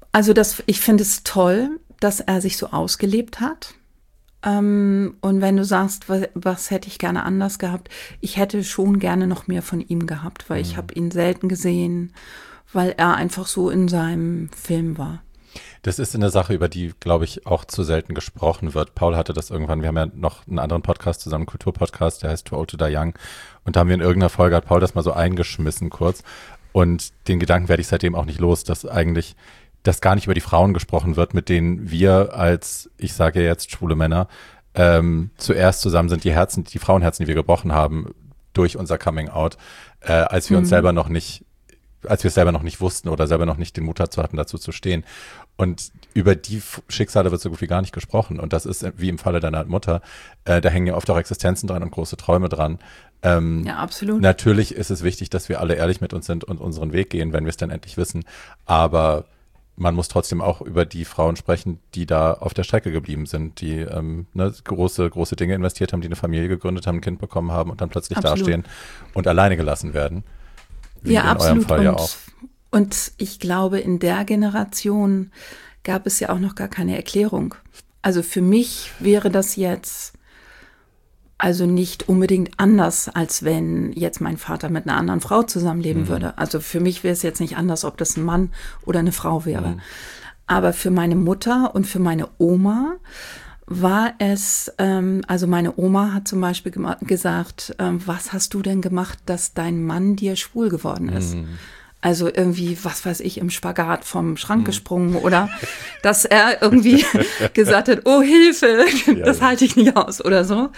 also das, ich finde es toll, dass er sich so ausgelebt hat. Ähm, und wenn du sagst, was, was hätte ich gerne anders gehabt, ich hätte schon gerne noch mehr von ihm gehabt, weil mhm. ich habe ihn selten gesehen, weil er einfach so in seinem Film war.
Das ist eine Sache, über die, glaube ich, auch zu selten gesprochen wird. Paul hatte das irgendwann, wir haben ja noch einen anderen Podcast zusammen, einen Kulturpodcast, der heißt Too Old to Die Young. Und da haben wir in irgendeiner Folge, hat Paul das mal so eingeschmissen kurz. Und den Gedanken werde ich seitdem auch nicht los, dass eigentlich dass gar nicht über die Frauen gesprochen wird, mit denen wir als, ich sage jetzt schwule Männer, ähm, zuerst zusammen sind, die Herzen, die Frauenherzen, die wir gebrochen haben durch unser Coming Out, äh, als wir mhm. uns selber noch nicht, als wir es selber noch nicht wussten oder selber noch nicht den Mut dazu hatten, dazu zu stehen. Und über die Schicksale wird so gut wie gar nicht gesprochen. Und das ist wie im Falle deiner Mutter, äh, da hängen ja oft auch Existenzen dran und große Träume dran. Ähm,
ja, absolut.
Natürlich ist es wichtig, dass wir alle ehrlich mit uns sind und unseren Weg gehen, wenn wir es dann endlich wissen. Aber man muss trotzdem auch über die Frauen sprechen, die da auf der Strecke geblieben sind, die ähm, ne, große, große Dinge investiert haben, die eine Familie gegründet haben, ein Kind bekommen haben und dann plötzlich absolut. dastehen und alleine gelassen werden. Wie
ja,
in
absolut.
eurem Fall
und,
ja auch.
Und ich glaube, in der Generation gab es ja auch noch gar keine Erklärung. Also für mich wäre das jetzt also nicht unbedingt anders, als wenn jetzt mein Vater mit einer anderen Frau zusammenleben mhm. würde. Also für mich wäre es jetzt nicht anders, ob das ein Mann oder eine Frau wäre. Mhm. Aber für meine Mutter und für meine Oma war es, ähm, also meine Oma hat zum Beispiel gema- gesagt, ähm, was hast du denn gemacht, dass dein Mann dir schwul geworden ist? Mhm. Also irgendwie, was weiß ich, im Spagat vom Schrank mhm. gesprungen oder dass er irgendwie gesagt hat, oh Hilfe, das ja, halte ich nicht aus oder so.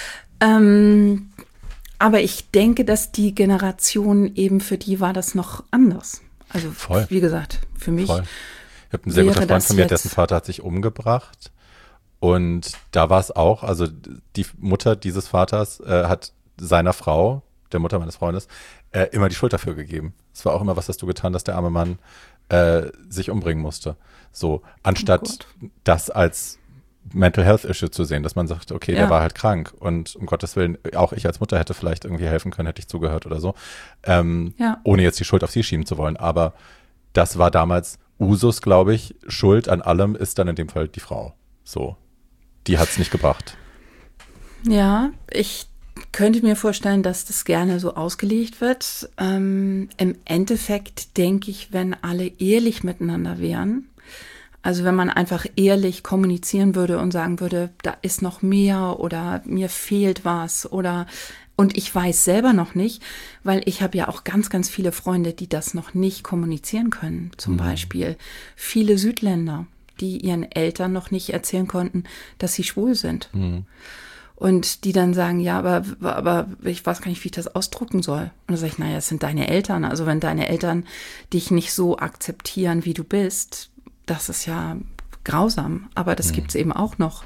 Ähm, aber ich denke, dass die Generation eben, für die war das noch anders. Also Voll. wie gesagt, für mich Voll.
Ich habe einen sehr guten Freund von mir, dessen Vater hat sich umgebracht und da war es auch, also die Mutter dieses Vaters äh, hat seiner Frau, der Mutter meines Freundes, äh, immer die Schuld dafür gegeben. Es war auch immer was, hast du getan, dass der arme Mann äh, sich umbringen musste. So, anstatt oh das als Mental Health Issue zu sehen, dass man sagt, okay, ja. der war halt krank und um Gottes Willen, auch ich als Mutter hätte vielleicht irgendwie helfen können, hätte ich zugehört oder so, ähm, ja. ohne jetzt die Schuld auf sie schieben zu wollen. Aber das war damals Usus, glaube ich. Schuld an allem ist dann in dem Fall die Frau. So, die hat es nicht gebracht.
Ja, ich könnte mir vorstellen, dass das gerne so ausgelegt wird. Ähm, im Endeffekt denke ich, wenn alle ehrlich miteinander wären, also wenn man einfach ehrlich kommunizieren würde und sagen würde, da ist noch mehr oder mir fehlt was oder und ich weiß selber noch nicht, weil ich habe ja auch ganz, ganz viele Freunde, die das noch nicht kommunizieren können. Zum mhm. Beispiel viele Südländer, die ihren Eltern noch nicht erzählen konnten, dass sie schwul sind. Mhm. Und die dann sagen, ja, aber, aber ich weiß gar nicht, wie ich das ausdrucken soll. Und dann sage ich, naja, es sind deine Eltern. Also wenn deine Eltern dich nicht so akzeptieren, wie du bist, das ist ja grausam, aber das mhm. gibt es eben auch noch.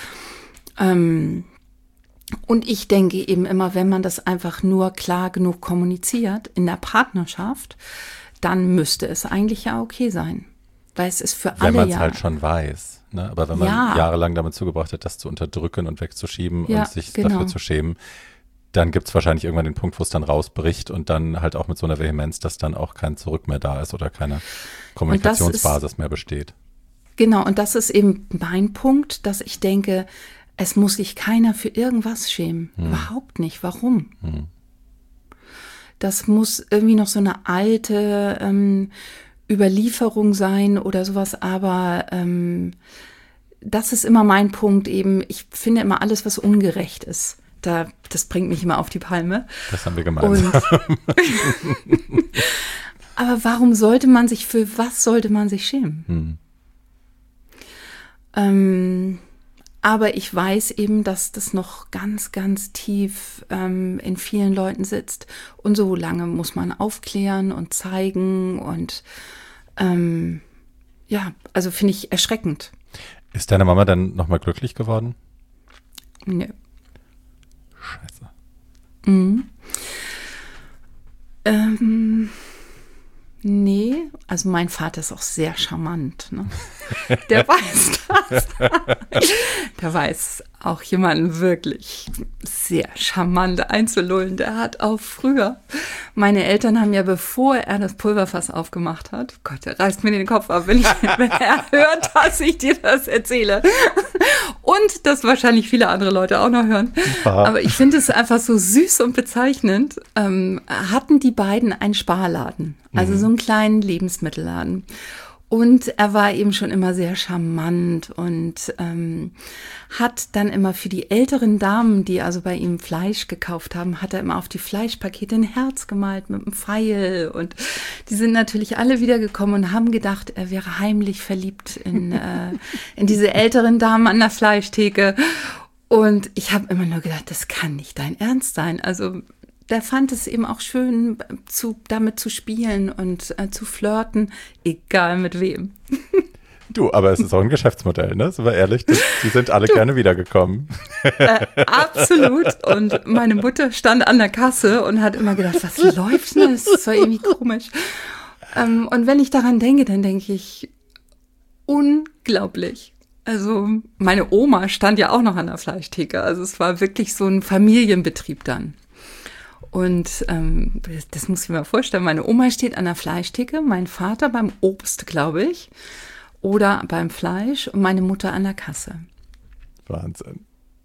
Ähm, und ich denke eben immer, wenn man das einfach nur klar genug kommuniziert in der Partnerschaft, dann müsste es eigentlich ja okay sein. Weil es ist für
wenn
alle ja...
Wenn man es halt schon weiß. Ne? Aber wenn man ja. jahrelang damit zugebracht hat, das zu unterdrücken und wegzuschieben ja, und sich genau. dafür zu schämen, dann gibt es wahrscheinlich irgendwann den Punkt, wo es dann rausbricht und dann halt auch mit so einer Vehemenz, dass dann auch kein Zurück mehr da ist oder keine Kommunikationsbasis ist, mehr besteht.
Genau, und das ist eben mein Punkt, dass ich denke, es muss sich keiner für irgendwas schämen. Hm. Überhaupt nicht. Warum? Hm. Das muss irgendwie noch so eine alte ähm, Überlieferung sein oder sowas, aber ähm, das ist immer mein Punkt eben. Ich finde immer alles, was ungerecht ist. Da, das bringt mich immer auf die Palme.
Das haben wir gemeinsam.
Aber warum sollte man sich, für was sollte man sich schämen? Hm. Ähm, aber ich weiß eben, dass das noch ganz, ganz tief ähm, in vielen Leuten sitzt. Und so lange muss man aufklären und zeigen. Und ähm, ja, also finde ich erschreckend.
Ist deine Mama dann nochmal glücklich geworden?
Nö.
Scheiße.
Mhm. Ähm, nee, also mein Vater ist auch sehr charmant. Ne? Der weiß das. Der weiß auch jemanden wirklich sehr charmant einzulullen. Der hat auch früher, meine Eltern haben ja, bevor er das Pulverfass aufgemacht hat, Gott, der reißt mir den Kopf ab, wenn, ich, wenn er hört, dass ich dir das erzähle. Und das wahrscheinlich viele andere Leute auch noch hören.
Ja.
Aber ich finde es einfach so süß und bezeichnend. Ähm, hatten die beiden einen Sparladen, also mhm. so einen kleinen Lebensmittelladen. Und er war eben schon immer sehr charmant und ähm, hat dann immer für die älteren Damen, die also bei ihm Fleisch gekauft haben, hat er immer auf die Fleischpakete ein Herz gemalt mit einem Pfeil. Und die sind natürlich alle wiedergekommen und haben gedacht, er wäre heimlich verliebt in, äh, in diese älteren Damen an der Fleischtheke. Und ich habe immer nur gedacht, das kann nicht dein Ernst sein. Also der fand es eben auch schön, zu, damit zu spielen und äh, zu flirten, egal mit wem.
Du, aber es ist auch ein Geschäftsmodell, ne? Sind wir ehrlich, die, die sind alle du. gerne wiedergekommen.
Äh, absolut. Und meine Mutter stand an der Kasse und hat immer gedacht, was läuft denn? Das ist so irgendwie komisch. Ähm, und wenn ich daran denke, dann denke ich, unglaublich. Also meine Oma stand ja auch noch an der Fleischtheke. Also es war wirklich so ein Familienbetrieb dann. Und ähm, das, das muss ich mir mal vorstellen. Meine Oma steht an der Fleischtheke, mein Vater beim Obst, glaube ich, oder beim Fleisch und meine Mutter an der Kasse.
Wahnsinn.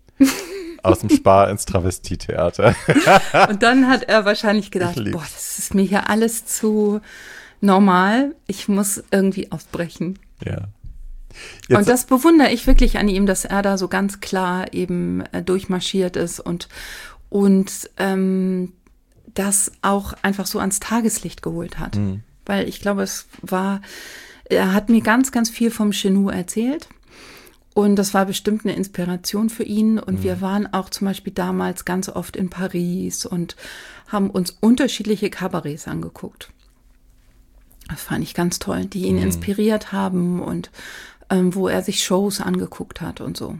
Aus dem Spar ins Travestietheater.
Und dann hat er wahrscheinlich gedacht, boah, das ist mir hier alles zu normal. Ich muss irgendwie ausbrechen.
Ja.
Jetzt. Und das bewundere ich wirklich an ihm, dass er da so ganz klar eben äh, durchmarschiert ist und Und ähm, das auch einfach so ans Tageslicht geholt hat. Mhm. Weil ich glaube, es war, er hat mir ganz, ganz viel vom Chenou erzählt. Und das war bestimmt eine Inspiration für ihn. Und mhm. wir waren auch zum Beispiel damals ganz oft in Paris und haben uns unterschiedliche Kabarets angeguckt. Das fand ich ganz toll, die ihn mhm. inspiriert haben und ähm, wo er sich Shows angeguckt hat und so.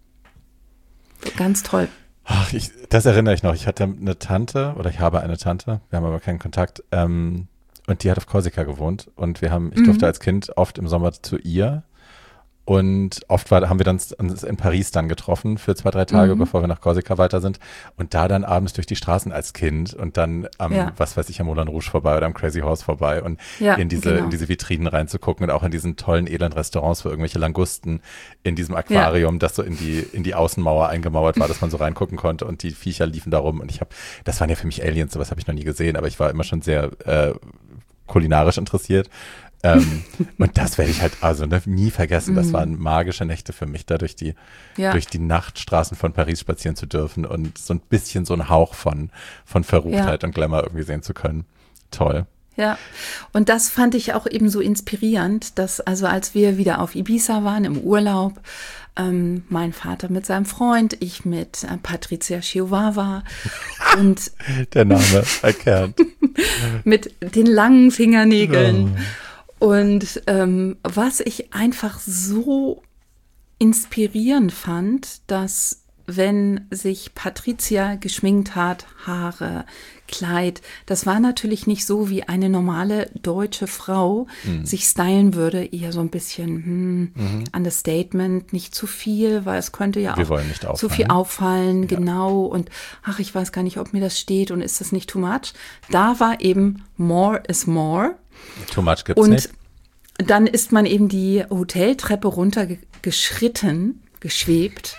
Ganz toll.
Ach, ich, das erinnere ich noch. Ich hatte eine Tante, oder ich habe eine Tante, wir haben aber keinen Kontakt, ähm, und die hat auf Korsika gewohnt. Und wir haben, ich durfte mhm. als Kind oft im Sommer zu ihr. Und oft war, haben wir dann uns in Paris dann getroffen für zwei, drei Tage, mhm. bevor wir nach Korsika weiter sind. Und da dann abends durch die Straßen als Kind und dann am, ja. was weiß ich, am Moulin Rouge vorbei oder am Crazy Horse vorbei und ja, in diese genau. in diese Vitrinen reinzugucken und auch in diesen tollen Elend-Restaurants für irgendwelche Langusten in diesem Aquarium, ja. das so in die in die Außenmauer eingemauert war, dass man so reingucken konnte und die Viecher liefen da rum. Und ich habe, das waren ja für mich Aliens, sowas habe ich noch nie gesehen, aber ich war immer schon sehr äh, kulinarisch interessiert. ähm, und das werde ich halt also ne, nie vergessen. Das waren magische Nächte für mich, da durch die, ja. durch die Nachtstraßen von Paris spazieren zu dürfen und so ein bisschen so einen Hauch von, von Verruchtheit ja. und Glamour irgendwie sehen zu können. Toll.
Ja, und das fand ich auch eben so inspirierend, dass also als wir wieder auf Ibiza waren im Urlaub, ähm, mein Vater mit seinem Freund, ich mit äh, Patricia Chihuahua und
der Name erkannt.
mit den langen Fingernägeln. Oh. Und ähm, was ich einfach so inspirierend fand, dass wenn sich Patricia geschminkt hat, Haare, Kleid, das war natürlich nicht so, wie eine normale deutsche Frau mhm. sich stylen würde, eher so ein bisschen hm, mhm. Understatement, nicht zu viel, weil es könnte ja
Wir
auch
wollen nicht
zu viel auffallen, ja. genau. Und ach, ich weiß gar nicht, ob mir das steht und ist das nicht too much? Da war eben more is more.
Too much gibt's
und
nicht.
Und dann ist man eben die Hoteltreppe runtergeschritten, geschwebt.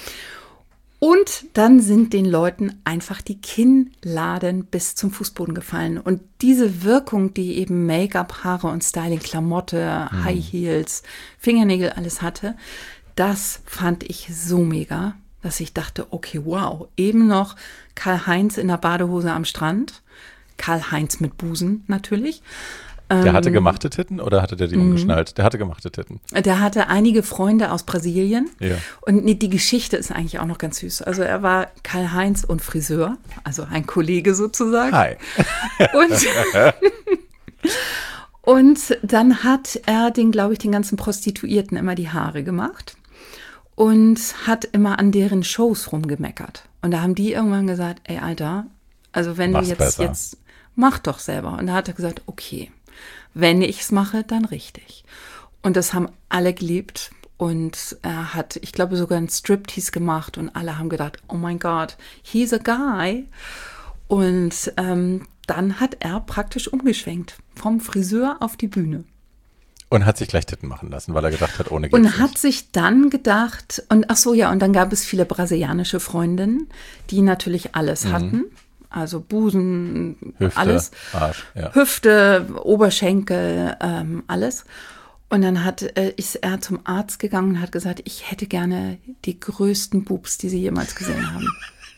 Und dann sind den Leuten einfach die Kinnladen bis zum Fußboden gefallen. Und diese Wirkung, die eben Make-up, Haare und Styling, Klamotte, mhm. High Heels, Fingernägel, alles hatte, das fand ich so mega, dass ich dachte, okay, wow, eben noch Karl-Heinz in der Badehose am Strand. Karl-Heinz mit Busen natürlich.
Der hatte gemachte Titten oder hatte der die mhm. umgeschnallt? Der hatte gemachte Titten.
Der hatte einige Freunde aus Brasilien.
Ja.
Und die Geschichte ist eigentlich auch noch ganz süß. Also er war Karl-Heinz und Friseur, also ein Kollege sozusagen.
Hi.
Und, und dann hat er den, glaube ich, den ganzen Prostituierten immer die Haare gemacht und hat immer an deren Shows rumgemeckert. Und da haben die irgendwann gesagt, ey, Alter, also wenn Mach's du jetzt, jetzt, mach doch selber. Und da hat er gesagt, okay. Wenn ich es mache, dann richtig. Und das haben alle geliebt. Und er hat, ich glaube, sogar einen Striptease gemacht und alle haben gedacht, oh mein Gott, he's a guy. Und ähm, dann hat er praktisch umgeschwenkt, vom Friseur auf die Bühne.
Und hat sich gleich Titten machen lassen, weil er gedacht hat, ohne geht's
Und
nicht.
hat sich dann gedacht, und ach so, ja, und dann gab es viele brasilianische Freundinnen, die natürlich alles
Mhm.
hatten. Also Busen,
Hüfte,
alles.
Arsch, ja.
Hüfte, Oberschenkel, ähm, alles. Und dann hat, äh, ist er zum Arzt gegangen und hat gesagt, ich hätte gerne die größten Boobs, die Sie jemals gesehen haben.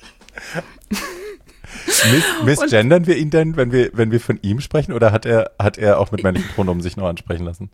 Miss, missgendern wir ihn denn, wenn wir, wenn wir von ihm sprechen, oder hat er, hat er auch mit männlichen Pronomen sich noch ansprechen lassen?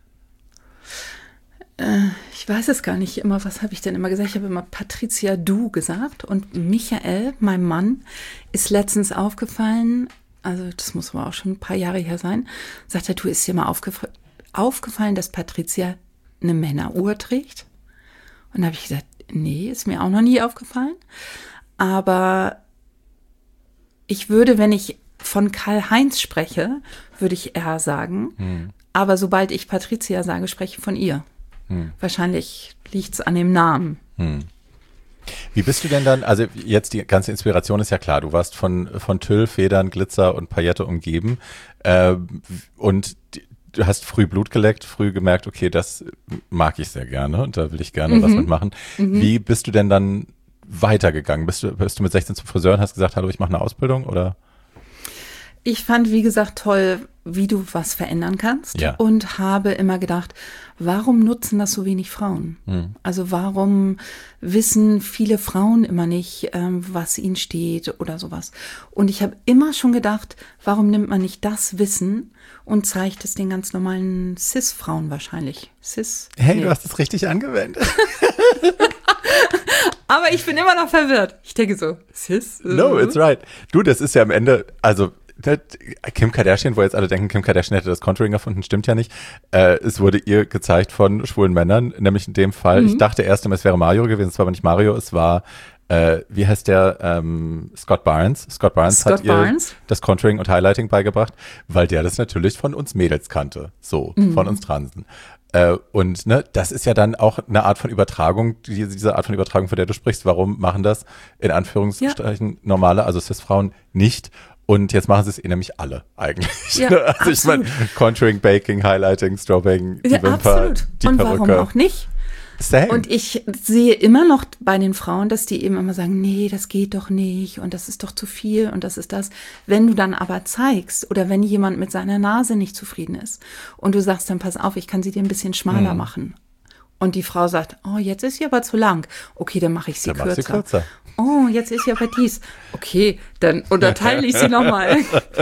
Äh, ich weiß es gar nicht immer, was habe ich denn immer gesagt? Ich habe immer Patricia du gesagt und Michael, mein Mann, ist letztens aufgefallen, also das muss aber auch schon ein paar Jahre her sein, sagt er, du, ist dir mal aufgef- aufgefallen, dass Patricia eine Männeruhr trägt? Und da habe ich gesagt, nee, ist mir auch noch nie aufgefallen, aber ich würde, wenn ich von Karl-Heinz spreche, würde ich er sagen, hm. aber sobald ich Patricia sage, spreche ich von ihr. Hm. Wahrscheinlich liegt es an dem Namen.
Hm. Wie bist du denn dann, also jetzt die ganze Inspiration ist ja klar, du warst von, von Tüll, Federn, Glitzer und Paillette umgeben äh, und du hast früh Blut geleckt, früh gemerkt, okay, das mag ich sehr gerne und da will ich gerne mhm. was mitmachen. Mhm. Wie bist du denn dann weitergegangen? Bist du, bist du mit sechzehn zum Friseur und hast gesagt, hallo, ich mache eine Ausbildung, oder?
Ich fand, wie gesagt, toll, wie du was verändern kannst
ja.
und habe immer gedacht, warum nutzen das so wenig Frauen? Hm. Also warum wissen viele Frauen immer nicht, ähm, was ihnen steht oder sowas? Und ich habe immer schon gedacht, warum nimmt man nicht das Wissen und zeigt es den ganz normalen Cis-Frauen wahrscheinlich? Cis?
Hey, nee. Du hast es richtig angewendet.
Aber ich bin immer noch verwirrt. Ich denke so, Cis?
No, it's right. Du, das ist ja am Ende, also Kim Kardashian, wo jetzt alle denken, Kim Kardashian hätte das Contouring erfunden, stimmt ja nicht. Äh, es wurde ihr gezeigt von schwulen Männern, nämlich in dem Fall, mhm. ich dachte erst immer, es wäre Mario gewesen, es war aber nicht Mario, es war, äh, wie heißt der, ähm, Scott Barnes. Scott Barnes
Scott
hat ihr
Barnes.
das Contouring und Highlighting beigebracht, weil der das natürlich von uns Mädels kannte, so, mhm. von uns Transen. Äh, und ne, das ist ja dann auch eine Art von Übertragung, die, diese Art von Übertragung, von der du sprichst. Warum machen das in Anführungsstrichen ja. normale, also Cis-Frauen nicht? Und jetzt machen sie es eh nämlich alle eigentlich.
Ja,
also
absolut.
Ich meine, Contouring, Baking, Highlighting, Strobing, die
ja,
Wimper,
absolut.
die
und
Perücke.
Warum auch nicht?
Same.
Und ich sehe immer noch bei den Frauen, dass die eben immer sagen, nee, das geht doch nicht und das ist doch zu viel und das ist das. Wenn du dann aber zeigst oder wenn jemand mit seiner Nase nicht zufrieden ist und du sagst dann, pass auf, ich kann sie dir ein bisschen schmaler hm. machen. Und die Frau sagt, oh, jetzt ist sie aber zu lang. Okay, dann mache ich sie
dann
kürzer.
Mach sie kürzer.
Oh, jetzt ist sie aber dies. Okay, dann unterteile ich sie nochmal.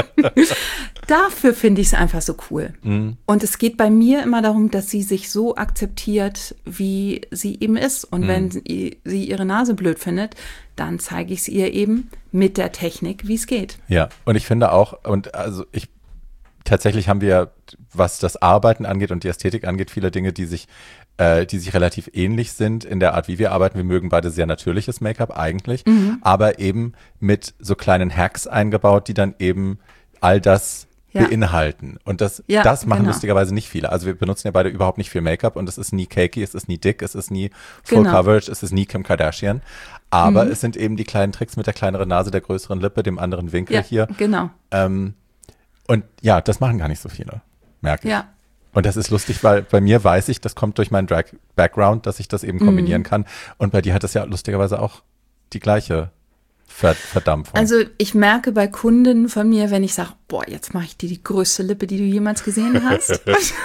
Dafür finde ich es einfach so cool. Mhm. Und es geht bei mir immer darum, dass sie sich so akzeptiert, wie sie eben ist. Und mhm. wenn sie, sie ihre Nase blöd findet, dann zeige ich es ihr eben mit der Technik, wie es geht.
Ja, und ich finde auch, und also ich tatsächlich haben wir, was das Arbeiten angeht und die Ästhetik angeht, viele Dinge, die sich äh, die sich relativ ähnlich sind in der Art, wie wir arbeiten. Wir mögen beide sehr natürliches Make-up eigentlich, mhm. aber eben mit so kleinen Hacks eingebaut, die dann eben all das ja. beinhalten. Und das, ja, das machen
genau.
lustigerweise nicht viele. Also wir benutzen ja beide überhaupt nicht viel Make-up und es ist nie cakey, es ist nie dick, es ist nie Full
genau.
Coverage, es ist nie Kim Kardashian. Aber
mhm.
es sind eben die kleinen Tricks mit der kleineren Nase, der größeren Lippe, dem anderen Winkel
ja,
hier.
Genau.
Ähm, und ja, das machen gar nicht so viele, merke ich.
Ja.
Und das ist lustig, weil bei mir weiß ich, das kommt durch meinen Drag-Background, dass ich das eben kombinieren mhm. kann. Und bei dir hat das ja lustigerweise auch die gleiche Ver- Verdampfung.
Also ich merke bei Kunden von mir, wenn ich sage, boah, jetzt mache ich dir die größte Lippe, die du jemals gesehen hast.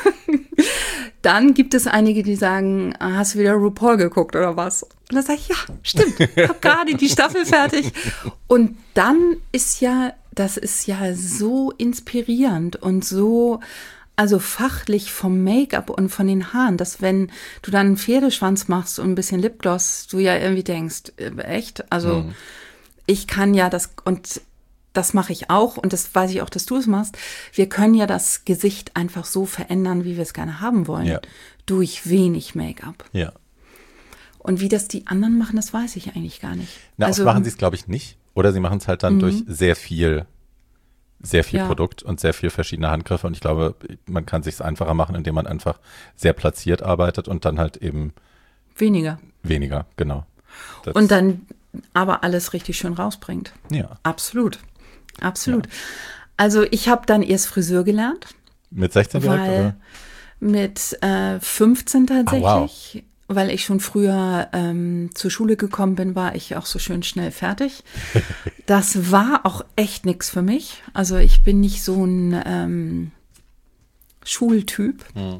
Dann gibt es einige, die sagen, hast du wieder RuPaul geguckt oder was? Und dann sage ich, ja, stimmt, ich habe gerade die Staffel fertig. Und dann ist ja, das ist ja so inspirierend und so, also fachlich vom Make-up und von den Haaren, dass wenn du dann einen Pferdeschwanz machst und ein bisschen Lipgloss, du ja irgendwie denkst, echt? Also mhm. ich kann ja das, und das mache ich auch und das weiß ich auch, dass du es machst. Wir können ja das Gesicht einfach so verändern, wie wir es gerne haben wollen.
Ja.
Durch wenig Make-up.
Ja.
Und wie das die anderen machen, das weiß ich eigentlich gar nicht.
Na,
also
oft machen sie es, glaube ich, nicht. Oder sie machen es halt dann
mhm.
durch sehr viel sehr viel
Ja.
Produkt und sehr viel verschiedene Handgriffe. Und ich glaube, man kann es sich einfacher machen, indem man einfach sehr platziert arbeitet und dann halt eben
Weniger.
weniger, genau. Das,
Und dann aber alles richtig schön rausbringt.
ja.
Absolut. Absolut. Also ich habe dann erst Friseur gelernt,
Mit sechzehn direkt,
weil
oder?
mit äh, fünfzehn tatsächlich,
Ah, wow.
weil ich schon früher ähm, zur Schule gekommen bin, war ich auch so schön schnell fertig. Das war auch echt nichts für mich. Also ich bin nicht so ein ähm, Schultyp.
Hm.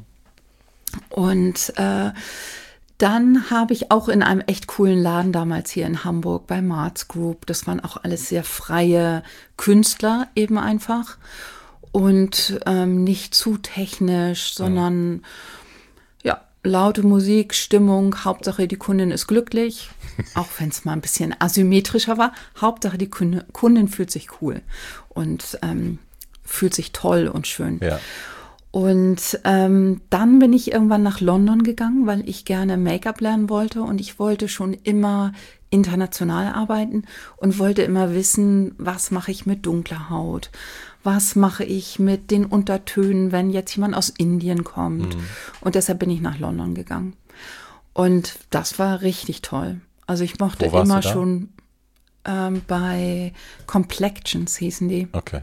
Und äh, dann habe ich auch in einem echt coolen Laden damals hier in Hamburg bei Marz Group, das waren auch alles sehr freie Künstler eben einfach und ähm, nicht zu technisch, sondern ja, laute Musik, Stimmung, Hauptsache die Kundin ist glücklich, auch wenn es mal ein bisschen asymmetrischer war, Hauptsache die Kunde, Kundin fühlt sich cool und ähm, fühlt sich toll und schön.
Ja.
Und ähm, dann bin ich irgendwann nach London gegangen, weil ich gerne Make-up lernen wollte und ich wollte schon immer international arbeiten und wollte immer wissen, was mache ich mit dunkler Haut, was mache ich mit den Untertönen, wenn jetzt jemand aus Indien kommt. Mhm. Und deshalb bin ich nach London gegangen. Und das war richtig toll. Also ich mochte immer schon ähm, bei Complexions hießen die.
Okay.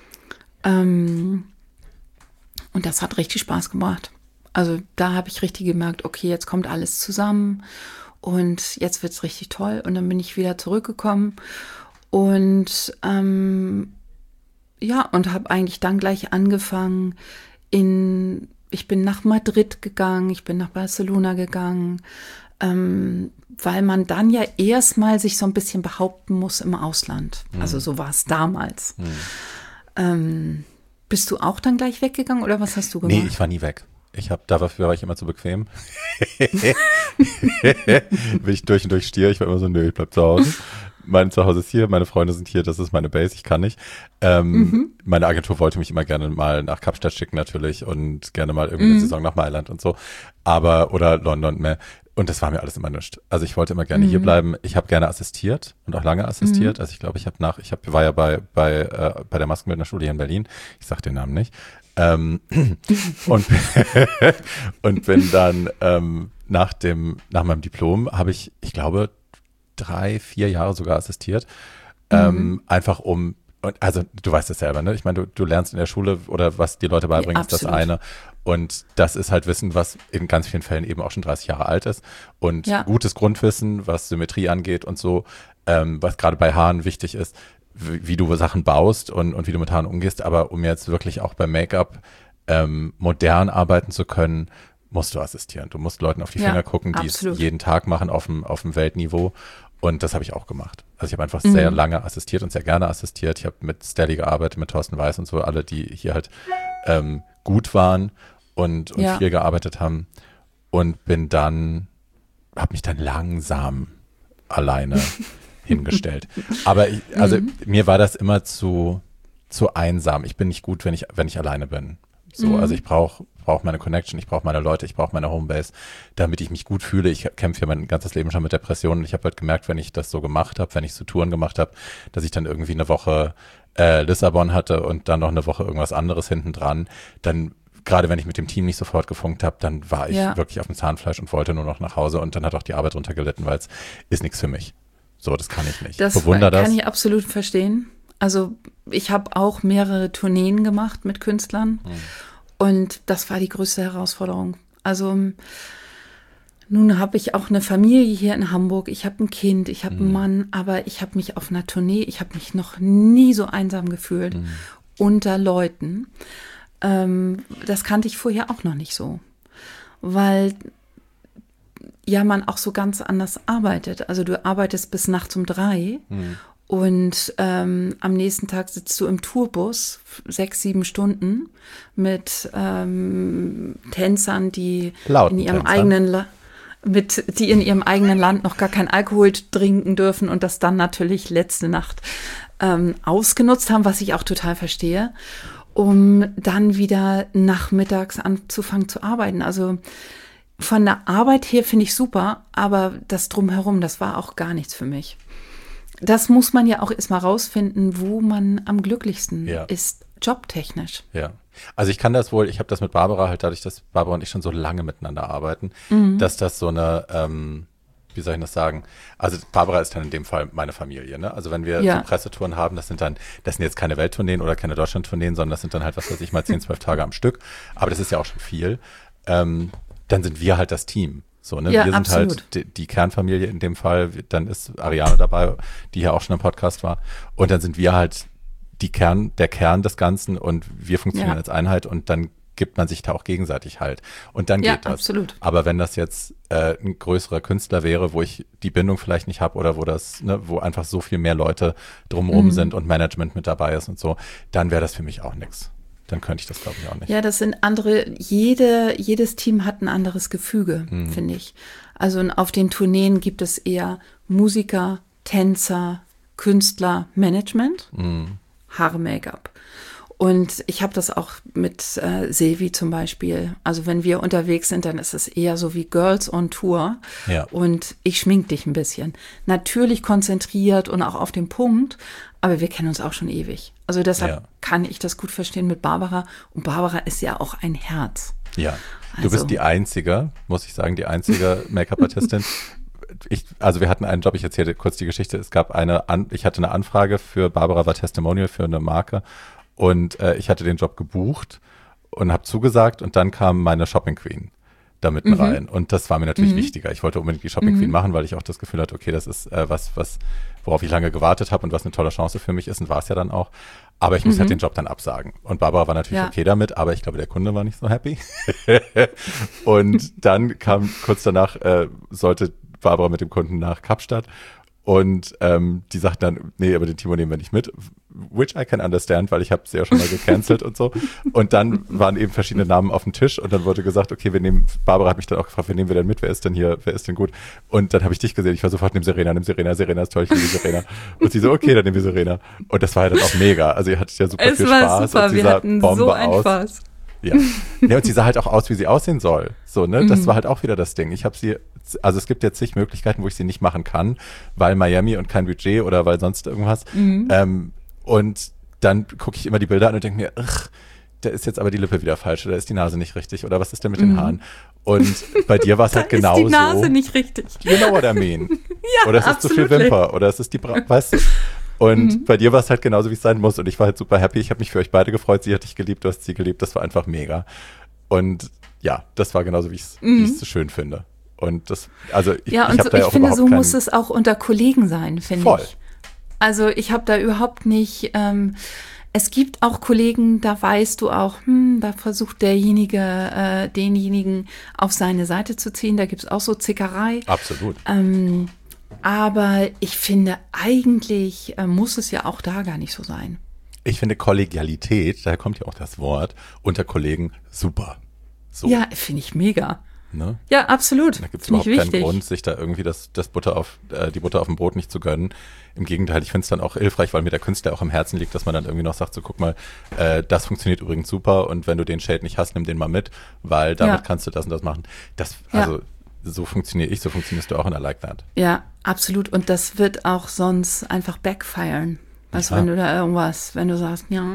Ähm, Und das hat richtig Spaß gemacht. Also da habe ich richtig gemerkt, okay, jetzt kommt alles zusammen und jetzt wird es richtig toll. Und dann bin ich wieder zurückgekommen und ähm, ja, und habe eigentlich dann gleich angefangen in, ich bin nach Madrid gegangen, ich bin nach Barcelona gegangen, ähm, weil man dann ja erstmal sich so ein bisschen behaupten muss im Ausland. Mhm. Also so war es damals. Mhm. Ähm, Bist du auch dann gleich weggegangen oder was hast du gemacht?
Nee, ich war nie weg. Ich habe, dafür war ich immer zu bequem. Bin ich durch und durch Stier. Ich war immer so, nö, ich bleib zu Hause. Mein Zuhause ist hier, meine Freunde sind hier, das ist meine Base, ich kann nicht. Ähm, mhm. Meine Agentur wollte mich immer gerne mal nach Kapstadt schicken natürlich und gerne mal irgendwie mhm. eine Saison nach Mailand und so. Aber, oder London mehr. Und das war mir alles immer nichts. Also ich wollte immer gerne mhm. hier bleiben. Ich habe gerne assistiert und auch lange assistiert. Mhm. Also ich glaube, ich habe nach, ich hab, war ja bei bei äh, bei der Maskenbildnerschule hier in Berlin. Ich sag den Namen nicht. Ähm, und und bin dann ähm, nach dem nach meinem Diplom habe ich, ich glaube, drei, vier Jahre sogar assistiert. Mhm. Ähm, einfach um, also du weißt es selber, ne? Ich meine, du, du lernst in der Schule oder was die Leute beibringen, ja, ist das eine. Und das ist halt Wissen, was in ganz vielen Fällen eben auch schon dreißig Jahre alt ist. Und ja. gutes Grundwissen, was Symmetrie angeht und so, ähm, was gerade bei Haaren wichtig ist, wie, wie du Sachen baust und, und wie du mit Haaren umgehst. Aber um jetzt wirklich auch beim Make-up ähm, modern arbeiten zu können, musst du assistieren. Du musst Leuten auf die Finger ja, gucken, die absolut. es jeden Tag machen auf dem, auf dem Weltniveau. Und das habe ich auch gemacht. Also ich habe einfach mhm. sehr lange assistiert und sehr gerne assistiert. Ich habe mit Stelly gearbeitet, mit Thorsten Weiß und so, alle, die hier halt ähm, gut waren und, und ja. viel gearbeitet haben. Und bin dann, habe mich dann langsam alleine hingestellt. Aber ich, also mhm. mir war das immer zu, zu einsam. Ich bin nicht gut, wenn ich, wenn ich alleine bin. So, mhm. also ich brauche brauche meine Connection, ich brauche meine Leute, ich brauche meine Homebase, damit ich mich gut fühle. Ich kämpfe ja mein ganzes Leben schon mit Depressionen. Ich habe halt gemerkt, wenn ich das so gemacht habe, wenn ich so Touren gemacht habe, dass ich dann irgendwie eine Woche äh, Lissabon hatte und dann noch eine Woche irgendwas anderes hinten dran, dann gerade wenn ich mit dem Team nicht sofort gefunkt habe, dann war ich ja. wirklich auf dem Zahnfleisch und wollte nur noch nach Hause und dann hat auch die Arbeit drunter gelitten, weil es ist nichts für mich. So, das kann ich nicht.
Das
ich bewundere das.
Kann ich absolut verstehen. Also ich habe auch mehrere Tourneen gemacht mit Künstlern. Hm. Und das war die größte Herausforderung. Also nun habe ich auch eine Familie hier in Hamburg. Ich habe ein Kind, ich habe mhm. einen Mann, aber ich habe mich auf einer Tournee, ich habe mich noch nie so einsam gefühlt mhm. unter Leuten. Ähm, das kannte ich vorher auch noch nicht so, weil ja man auch so ganz anders arbeitet. Also du arbeitest bis nachts um drei mhm. Und ähm, am nächsten Tag sitzt du im Tourbus, sechs, sieben Stunden, mit ähm, Tänzern, die
Lauten
in ihrem
Tänzer.
eigenen La- mit, die in ihrem eigenen Land noch gar kein Alkohol trinken dürfen und das dann natürlich letzte Nacht ähm, ausgenutzt haben, was ich auch total verstehe, um dann wieder nachmittags anzufangen zu arbeiten. Also von der Arbeit her finde ich super, aber das Drumherum, das war auch gar nichts für mich. das muss man ja auch erstmal rausfinden, wo man am glücklichsten
ja.
ist, jobtechnisch.
Ja, also ich kann das wohl, ich habe das mit Barbara halt dadurch, dass Barbara und ich schon so lange miteinander arbeiten, mhm. dass das so eine, ähm, wie soll ich das sagen, also Barbara ist dann in dem Fall meine Familie, ne? Also wenn wir ja. so Pressetouren haben, das sind dann, das sind jetzt keine Welttourneen oder keine Deutschlandtourneen, sondern das sind dann halt, was weiß ich, mal zehn, zwölf Tage am Stück, aber das ist ja auch schon viel, ähm, dann sind wir halt das Team. So, ne?
Ja,
wir sind
absolut.
halt die, die Kernfamilie in dem Fall, dann ist Ariane dabei, die ja auch schon im Podcast war, und dann sind wir halt die Kern, der Kern des Ganzen und wir funktionieren ja. als Einheit und dann gibt man sich da auch gegenseitig halt. Und dann
ja,
geht das.
Absolut.
Aber wenn das jetzt äh, ein größerer Künstler wäre, wo ich die Bindung vielleicht nicht habe oder wo das, ne, wo einfach so viel mehr Leute drumherum mhm. sind und Management mit dabei ist und so, dann wäre das für mich auch nichts. Dann könnte ich das, glaube ich, auch nicht.
Ja, das sind andere, jede, jedes Team hat ein anderes Gefüge, mhm. finde ich. Also auf den Tourneen gibt es eher Musiker, Tänzer, Künstler, Management, mhm. Haare, Make-up. Und ich habe das auch mit äh, Silvi zum Beispiel. Also wenn wir unterwegs sind, dann ist es eher so wie Girls on Tour.
Ja.
Und ich schmink dich ein bisschen. Natürlich konzentriert und auch auf den Punkt, aber wir kennen uns auch schon ewig. Also deshalb ja. kann ich das gut verstehen mit Barbara. Und Barbara ist ja auch ein Herz.
Ja, du
also.
bist die einzige, muss ich sagen, die einzige Make-up-Artistin. Ich, also wir hatten einen Job, ich erzähle kurz die Geschichte. Es gab eine, An- ich hatte eine Anfrage für Barbara, war Testimonial für eine Marke. Und äh, ich hatte den Job gebucht und habe zugesagt und dann kam meine Shopping Queen da mitten mhm. rein. Und das war mir natürlich mhm. wichtiger. Ich wollte unbedingt die Shopping mhm. Queen machen, weil ich auch das Gefühl hatte, okay, das ist äh, was, was, worauf ich lange gewartet habe und was eine tolle Chance für mich ist und war es ja dann auch. Aber ich muss mhm. halt den Job dann absagen. Und Barbara war natürlich ja. okay damit, aber ich glaube, der Kunde war nicht so happy. Und dann kam kurz danach, äh, sollte Barbara mit dem Kunden nach Kapstadt. Und ähm, die sagt dann, nee, aber den Timo nehmen wir nicht mit, which I can understand, weil ich habe sie ja schon mal gecancelt und so. Und dann waren eben verschiedene Namen auf dem Tisch und dann wurde gesagt, okay, wir nehmen, Barbara hat mich dann auch gefragt, wer nehmen wir denn mit, wer ist denn hier, wer ist denn gut? Und dann habe ich dich gesehen, ich war sofort, nimm Serena, nimm Serena, Serena ist toll, ich liebe Serena. Und sie so, okay, dann nehmen wir Serena. Und das war ja dann auch mega, also ihr hattet ja super
es
viel
war
Spaß.
Super.
Und sie
wir
sah
hatten
Bombe
so einen
aus.
Spaß.
Ja. ja, und sie sah halt auch aus, wie sie aussehen soll. So, ne? Das mhm. war halt auch wieder das Ding. Ich habe sie, also es gibt jetzt zig Möglichkeiten, wo ich sie nicht machen kann, weil Miami und kein Budget oder weil sonst irgendwas. Mhm. Ähm, und dann gucke ich immer die Bilder an und denke mir, ach, da ist jetzt aber die Lippe wieder falsch oder ist die Nase nicht richtig oder was ist denn mit mhm. den Haaren? Und bei dir war es halt genau so.
Ist die Nase nicht richtig.
You know what I mean.
ja,
oder es ist zu viel Wimper oder es ist die, Bra- weißt du. Und mhm. bei dir war es halt genauso, wie es sein muss. Und ich war halt super happy. Ich habe mich für euch beide gefreut. Sie hat dich geliebt, du hast sie geliebt. Das war einfach mega. Und ja, das war genauso, wie ich es mhm. so schön finde. Und das, also ich,
ja,
ich habe
so,
da ja
ich
auch
finde,
überhaupt
so
keinen,
muss es auch unter Kollegen sein, finde
voll.
ich. Also ich habe da überhaupt nicht, ähm, es gibt auch Kollegen, da weißt du auch, hm, da versucht derjenige, äh, denjenigen auf seine Seite zu ziehen. Da gibt es auch so Zickerei.
Absolut.
Ähm, aber ich finde, eigentlich äh, muss es ja auch da gar nicht so sein.
Ich finde Kollegialität, daher kommt ja auch das Wort, unter Kollegen super. So.
Ja, finde ich mega.
Ne?
Ja, absolut.
Da gibt es überhaupt keinen Grund, sich da irgendwie das, das Butter auf, äh, die Butter auf dem Brot nicht zu gönnen. Im Gegenteil, ich finde es dann auch hilfreich, weil mir der Künstler auch am Herzen liegt, dass man dann irgendwie noch sagt, so guck mal, äh, das funktioniert übrigens super und wenn du den Shade nicht hast, nimm den mal mit, weil damit ja. kannst du das und das machen. Das, also ja. so funktioniere ich, so funktionierst du auch und I like that.
Ja, absolut. Und das wird auch sonst einfach backfiren. Weißt du, ja. wenn du da irgendwas, wenn du sagst, ja,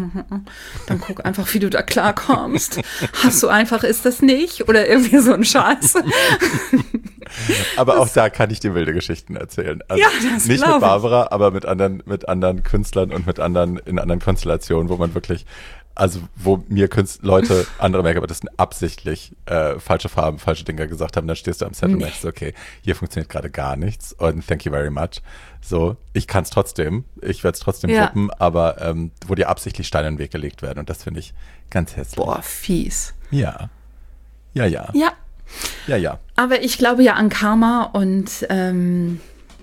dann guck einfach, wie du da klarkommst. Hast du einfach, ist das nicht? Oder irgendwie so ein Scheiß.
Aber auch da kann ich dir wilde Geschichten erzählen. Also
ja, das
nicht mit Barbara, aber mit anderen, mit anderen Künstlern und mit anderen, in anderen Konstellationen, wo man wirklich, also wo mir Künstler, Leute, andere Make-up-Artisten absichtlich äh, falsche Farben, falsche Dinge gesagt haben, dann stehst du am Set nee. und denkst, okay, hier funktioniert gerade gar nichts und thank you very much. So, ich kann es trotzdem, ich werde es trotzdem
ja.
wuppen, aber ähm, wo dir absichtlich Steine in den Weg gelegt werden und das finde ich ganz hässlich.
Boah, fies.
Ja, ja, ja.
Ja.
Ja, ja.
Aber ich glaube ja an Karma und ähm,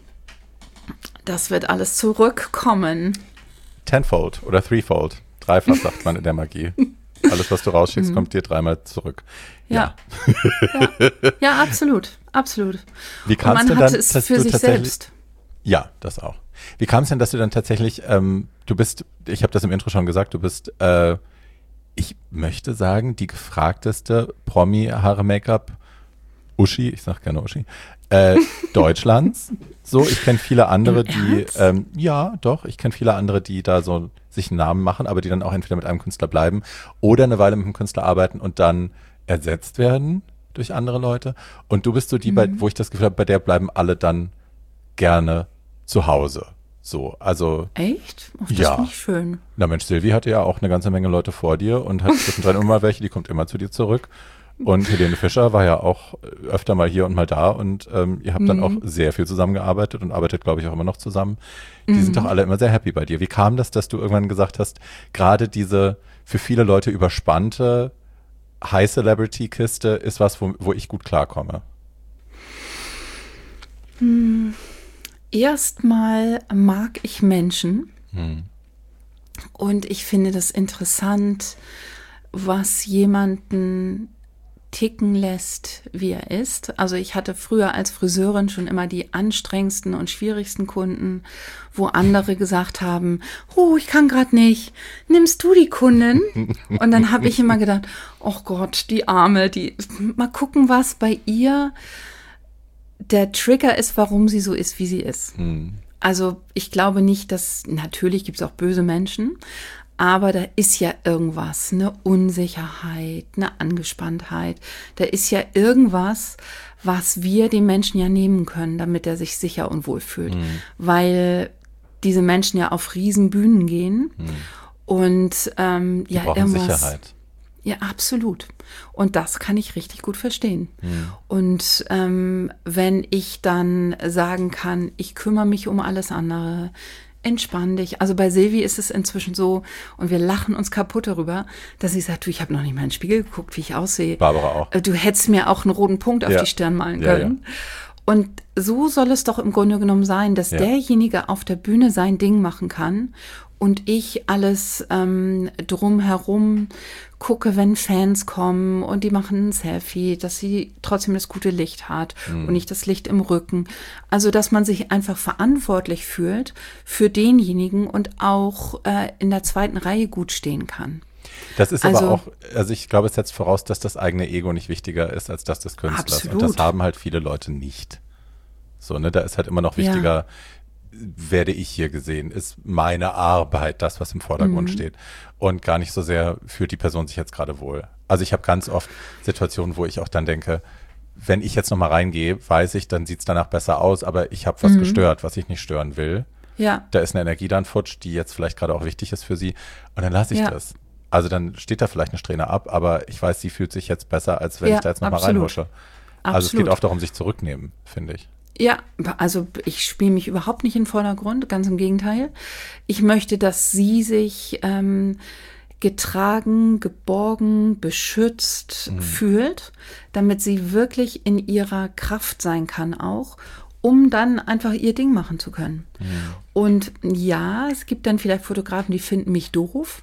das wird alles zurückkommen.
Tenfold oder threefold. Dreifach sagt man in der Magie. Alles, was du rausschickst, kommt dir dreimal zurück.
Ja. Ja, ja. ja absolut. Absolut.
Wie kam es denn
hat
dann,
es
dass
für
du
sich
tatsächlich,
selbst.
Ja, das auch. Wie kam es denn, dass du dann tatsächlich, ähm, du bist, ich habe das im Intro schon gesagt, du bist, äh, ich möchte sagen, die gefragteste Promi-Haare-Make-up Uschi, ich sag gerne Uschi, äh, Deutschlands. So, ich kenne viele andere,
Im
die,
Ernst?
ähm, ja, doch, ich kenne viele andere, die da so sich einen Namen machen, aber die dann auch entweder mit einem Künstler bleiben oder eine Weile mit einem Künstler arbeiten und dann ersetzt werden durch andere Leute. Und du bist so die,
Mhm.
bei, wo ich das Gefühl habe, bei der bleiben alle dann gerne zu Hause. So, also,
Echt? Ach, das
Ja.
finde ich schön.
na Mensch, Silvi hatte ja auch eine ganze Menge Leute vor dir und hat zwischendrin immer mal welche, die kommt immer zu dir zurück. Und Helene Fischer war ja auch öfter mal hier und mal da und ähm, ihr habt dann auch sehr viel zusammengearbeitet und arbeitet, glaube ich, auch immer noch zusammen. Die sind doch alle immer sehr happy bei dir. Wie kam das, dass du irgendwann gesagt hast, gerade diese für viele Leute überspannte High-Celebrity-Kiste ist was, wo, wo ich gut klarkomme?
Erstmal mag ich Menschen
Hm.
und ich finde das interessant, was jemanden ticken lässt, wie er ist. Also ich hatte früher als Friseurin schon immer die anstrengendsten und schwierigsten Kunden, wo andere gesagt haben, oh, ich kann gerade nicht, nimmst du die Kundin? Und dann habe ich immer gedacht, oh Gott, die Arme, die, mal gucken, was bei ihr der Trigger ist, warum sie so ist, wie sie ist.
Hm.
Also ich glaube nicht, dass, natürlich gibt es auch böse Menschen, aber da ist ja irgendwas, eine Unsicherheit, eine Angespanntheit. Da ist ja irgendwas, was wir dem Menschen ja nehmen können, damit er sich sicher und wohl fühlt.
Mhm.
Weil diese Menschen ja auf Riesenbühnen gehen
Mhm.
und ähm,
Die
ja
brauchen
irgendwas.
Sicherheit.
Ja, absolut. Und das kann ich richtig gut verstehen.
Mhm.
Und ähm, wenn ich dann sagen kann, ich kümmere mich um alles andere, entspann dich. Also bei Silvi ist es inzwischen so, und wir lachen uns kaputt darüber, dass sie sagt, du, ich habe noch nicht mal in den Spiegel geguckt, wie ich aussehe.
Barbara auch.
Äh, Du hättest mir auch einen roten Punkt auf
Ja.
die Stirn malen
Ja,
können. Und so soll es doch im Grunde genommen sein, dass
Ja.
derjenige auf der Bühne sein Ding machen kann und ich alles ähm, drumherum gucke, wenn Fans kommen und die machen ein Selfie, dass sie trotzdem das gute Licht hat
Mhm.
und nicht das Licht im Rücken. Also, dass man sich einfach verantwortlich fühlt für denjenigen und auch äh, in der zweiten Reihe gut stehen kann.
Das ist
Also-
aber auch, also ich glaube, es setzt voraus, dass das eigene Ego nicht wichtiger ist als das des Künstlers. Und
Absolut.
das haben halt viele Leute nicht. So, ne, da ist halt immer noch
Ja.
wichtiger, werde ich hier gesehen, ist meine Arbeit das, was im Vordergrund
Mhm.
steht. Und gar nicht so sehr, fühlt die Person sich jetzt gerade wohl. Also ich habe ganz oft Situationen, wo ich auch dann denke, wenn ich jetzt nochmal reingehe, weiß ich, dann sieht es danach besser aus, aber ich habe was
Mhm.
gestört, was ich nicht stören will.
Ja,
Da ist eine Energie dann futsch, die jetzt vielleicht gerade auch wichtig ist für sie. Und dann lasse ich
Ja.
das. Also dann steht da vielleicht eine Strähne ab, aber ich weiß, sie fühlt sich jetzt besser, als wenn
Ja,
ich da jetzt nochmal
absolut.
reinhusche. Also es
absolut.
geht auch darum, sich zurücknehmen, finde ich.
Ja, also ich spiele mich überhaupt nicht in den Vordergrund, ganz im Gegenteil. Ich möchte, dass sie sich ähm, getragen, geborgen, beschützt fühlt, damit sie wirklich in ihrer Kraft sein kann auch, um dann einfach ihr Ding machen zu können. Und ja, es gibt dann vielleicht Fotografen, die finden mich doof,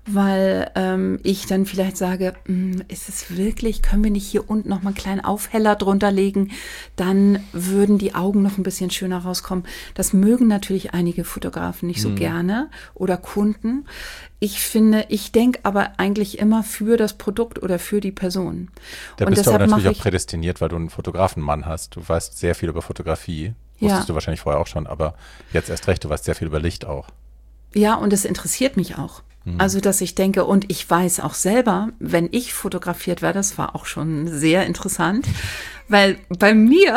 weil ähm, ich dann vielleicht sage, "Mm, ist es wirklich, können wir nicht hier unten noch mal einen kleinen Aufheller drunter legen, dann würden die Augen noch ein bisschen schöner rauskommen. Das mögen natürlich einige Fotografen nicht so gerne oder Kunden. Ich finde, ich denke aber eigentlich immer für das Produkt oder für die Person.
Da
Und
bist du aber
deshalb
natürlich
mache
auch
ich,
prädestiniert, weil du einen Fotografenmann hast. Du weißt sehr viel über Fotografie. Wusstest
Ja.
du wahrscheinlich vorher auch schon, aber jetzt erst recht, du weißt sehr viel über Licht auch.
ja, und es interessiert mich auch. Also, dass ich denke, und ich weiß auch selber, wenn ich fotografiert werde, das war auch schon sehr interessant, weil bei mir,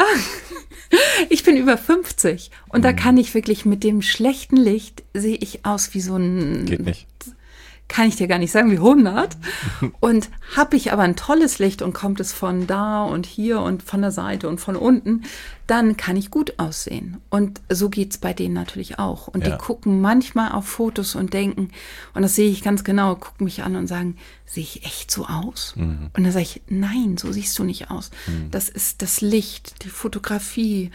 ich bin über fünfzig und da kann ich wirklich mit dem schlechten Licht, sehe ich aus wie so ein,
Geht nicht.
kann ich dir gar nicht sagen, wie hundert. Und habe ich aber ein tolles Licht und kommt es von da und hier und von der Seite und von unten, dann kann ich gut aussehen. Und so geht's bei denen natürlich auch. Und
Ja.
die gucken manchmal auf Fotos und denken, und das sehe ich ganz genau, gucken mich an und sagen, sehe ich echt so aus? Und dann sage ich, nein, so siehst du nicht aus. Das ist das Licht, die Fotografie,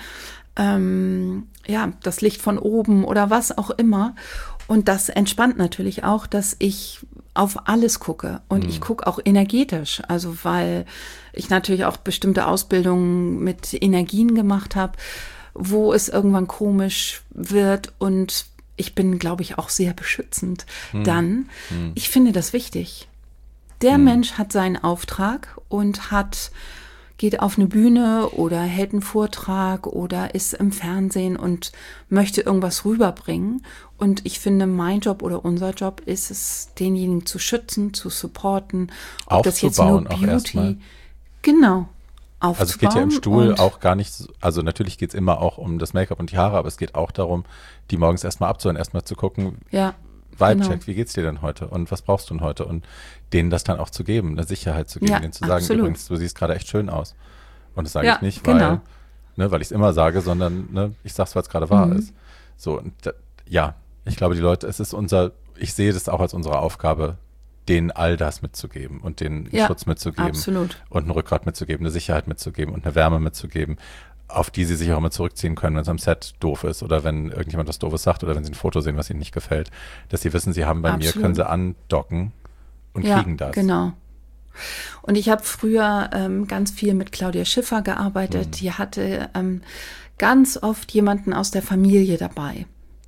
ähm, ja, das Licht von oben oder was auch immer. Und das entspannt natürlich auch, dass ich auf alles gucke. Und ich gucke auch energetisch. Also weil ich natürlich auch bestimmte Ausbildungen mit Energien gemacht habe, wo es irgendwann komisch wird. Und ich bin, glaube ich, auch sehr beschützend. Dann, ich finde das wichtig. Der Mensch hat seinen Auftrag und hat geht auf eine Bühne oder hält einen Vortrag oder ist im Fernsehen und möchte irgendwas rüberbringen. Und ich finde, mein Job oder unser Job ist es, denjenigen zu schützen, zu supporten. Ob das jetzt nur Beauty, genau, aufzubauen.
Also es geht ja im Stuhl auch gar nicht, also natürlich geht es immer auch um das Make-up und die Haare, aber es geht auch darum, die morgens erstmal abzuholen, erstmal zu gucken,
ja,
Vibe-Check,
genau.
Wie geht's dir denn heute und was brauchst du denn heute? Und denen das dann auch zu geben, eine Sicherheit zu geben,
Ja,
denen zu sagen,
absolut.
übrigens, du siehst gerade echt schön aus. Und das sage
Ja,
ich nicht, weil,
genau.
ne, weil ich es immer sage, sondern ne, ich sage es, weil es gerade wahr
Mhm.
ist. So, und da, ja, ich glaube, die Leute, es ist unser, ich sehe das auch als unsere Aufgabe, denen all das mitzugeben und denen einen
Ja,
Schutz mitzugeben
absolut.
und ein Rückgrat mitzugeben, eine Sicherheit mitzugeben und eine Wärme mitzugeben, auf die sie sich auch immer zurückziehen können, wenn es am Set doof ist oder wenn irgendjemand was Doofes sagt oder wenn sie ein Foto sehen, was ihnen nicht gefällt, dass sie wissen, sie haben bei
Absolut.
mir, können sie andocken und
Ja,
kriegen das.
genau. Und ich habe früher ähm, ganz viel mit Claudia Schiffer gearbeitet.
Mhm.
Die hatte ähm, ganz oft jemanden aus der Familie dabei.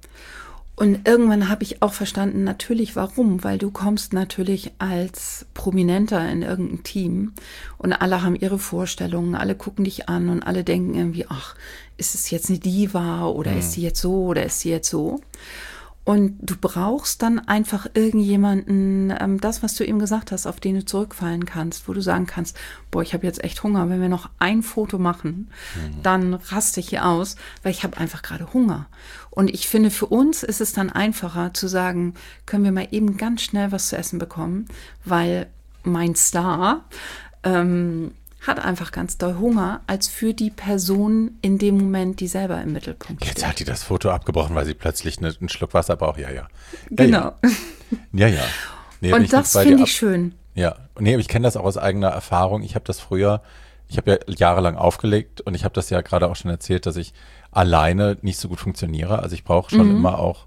Und irgendwann habe ich auch verstanden, natürlich warum, weil du kommst natürlich als Prominenter in irgendein Team und alle haben ihre Vorstellungen, alle gucken dich an und alle denken irgendwie, ach, ist es jetzt eine Diva oder
Mhm.
ist sie jetzt so oder ist sie jetzt so? Und du brauchst dann einfach irgendjemanden, ähm, das, was du eben gesagt hast, auf den du zurückfallen kannst, wo du sagen kannst, boah, ich habe jetzt echt Hunger. Wenn wir noch ein Foto machen,
Mhm.
dann raste ich hier aus, weil ich habe einfach gerade Hunger. Und ich finde, für uns ist es dann einfacher zu sagen, können wir mal eben ganz schnell was zu essen bekommen, weil mein Star ähm, hat einfach ganz doll Hunger, als für die Person in dem Moment, die selber im Mittelpunkt
Jetzt
steht.
hat die das Foto abgebrochen, weil sie plötzlich eine, einen Schluck Wasser braucht. Ja, ja. Ja,
Genau.
Ja, ja. ja. Nee, bin
Und das
nicht bei dir
finde
ab-
ich schön.
Ja, nee, ich kenne das auch aus eigener Erfahrung. Ich habe das früher, ich habe ja jahrelang aufgelegt und ich habe das ja gerade auch schon erzählt, dass ich alleine nicht so gut funktioniere. Also ich brauche schon
Mhm.
immer auch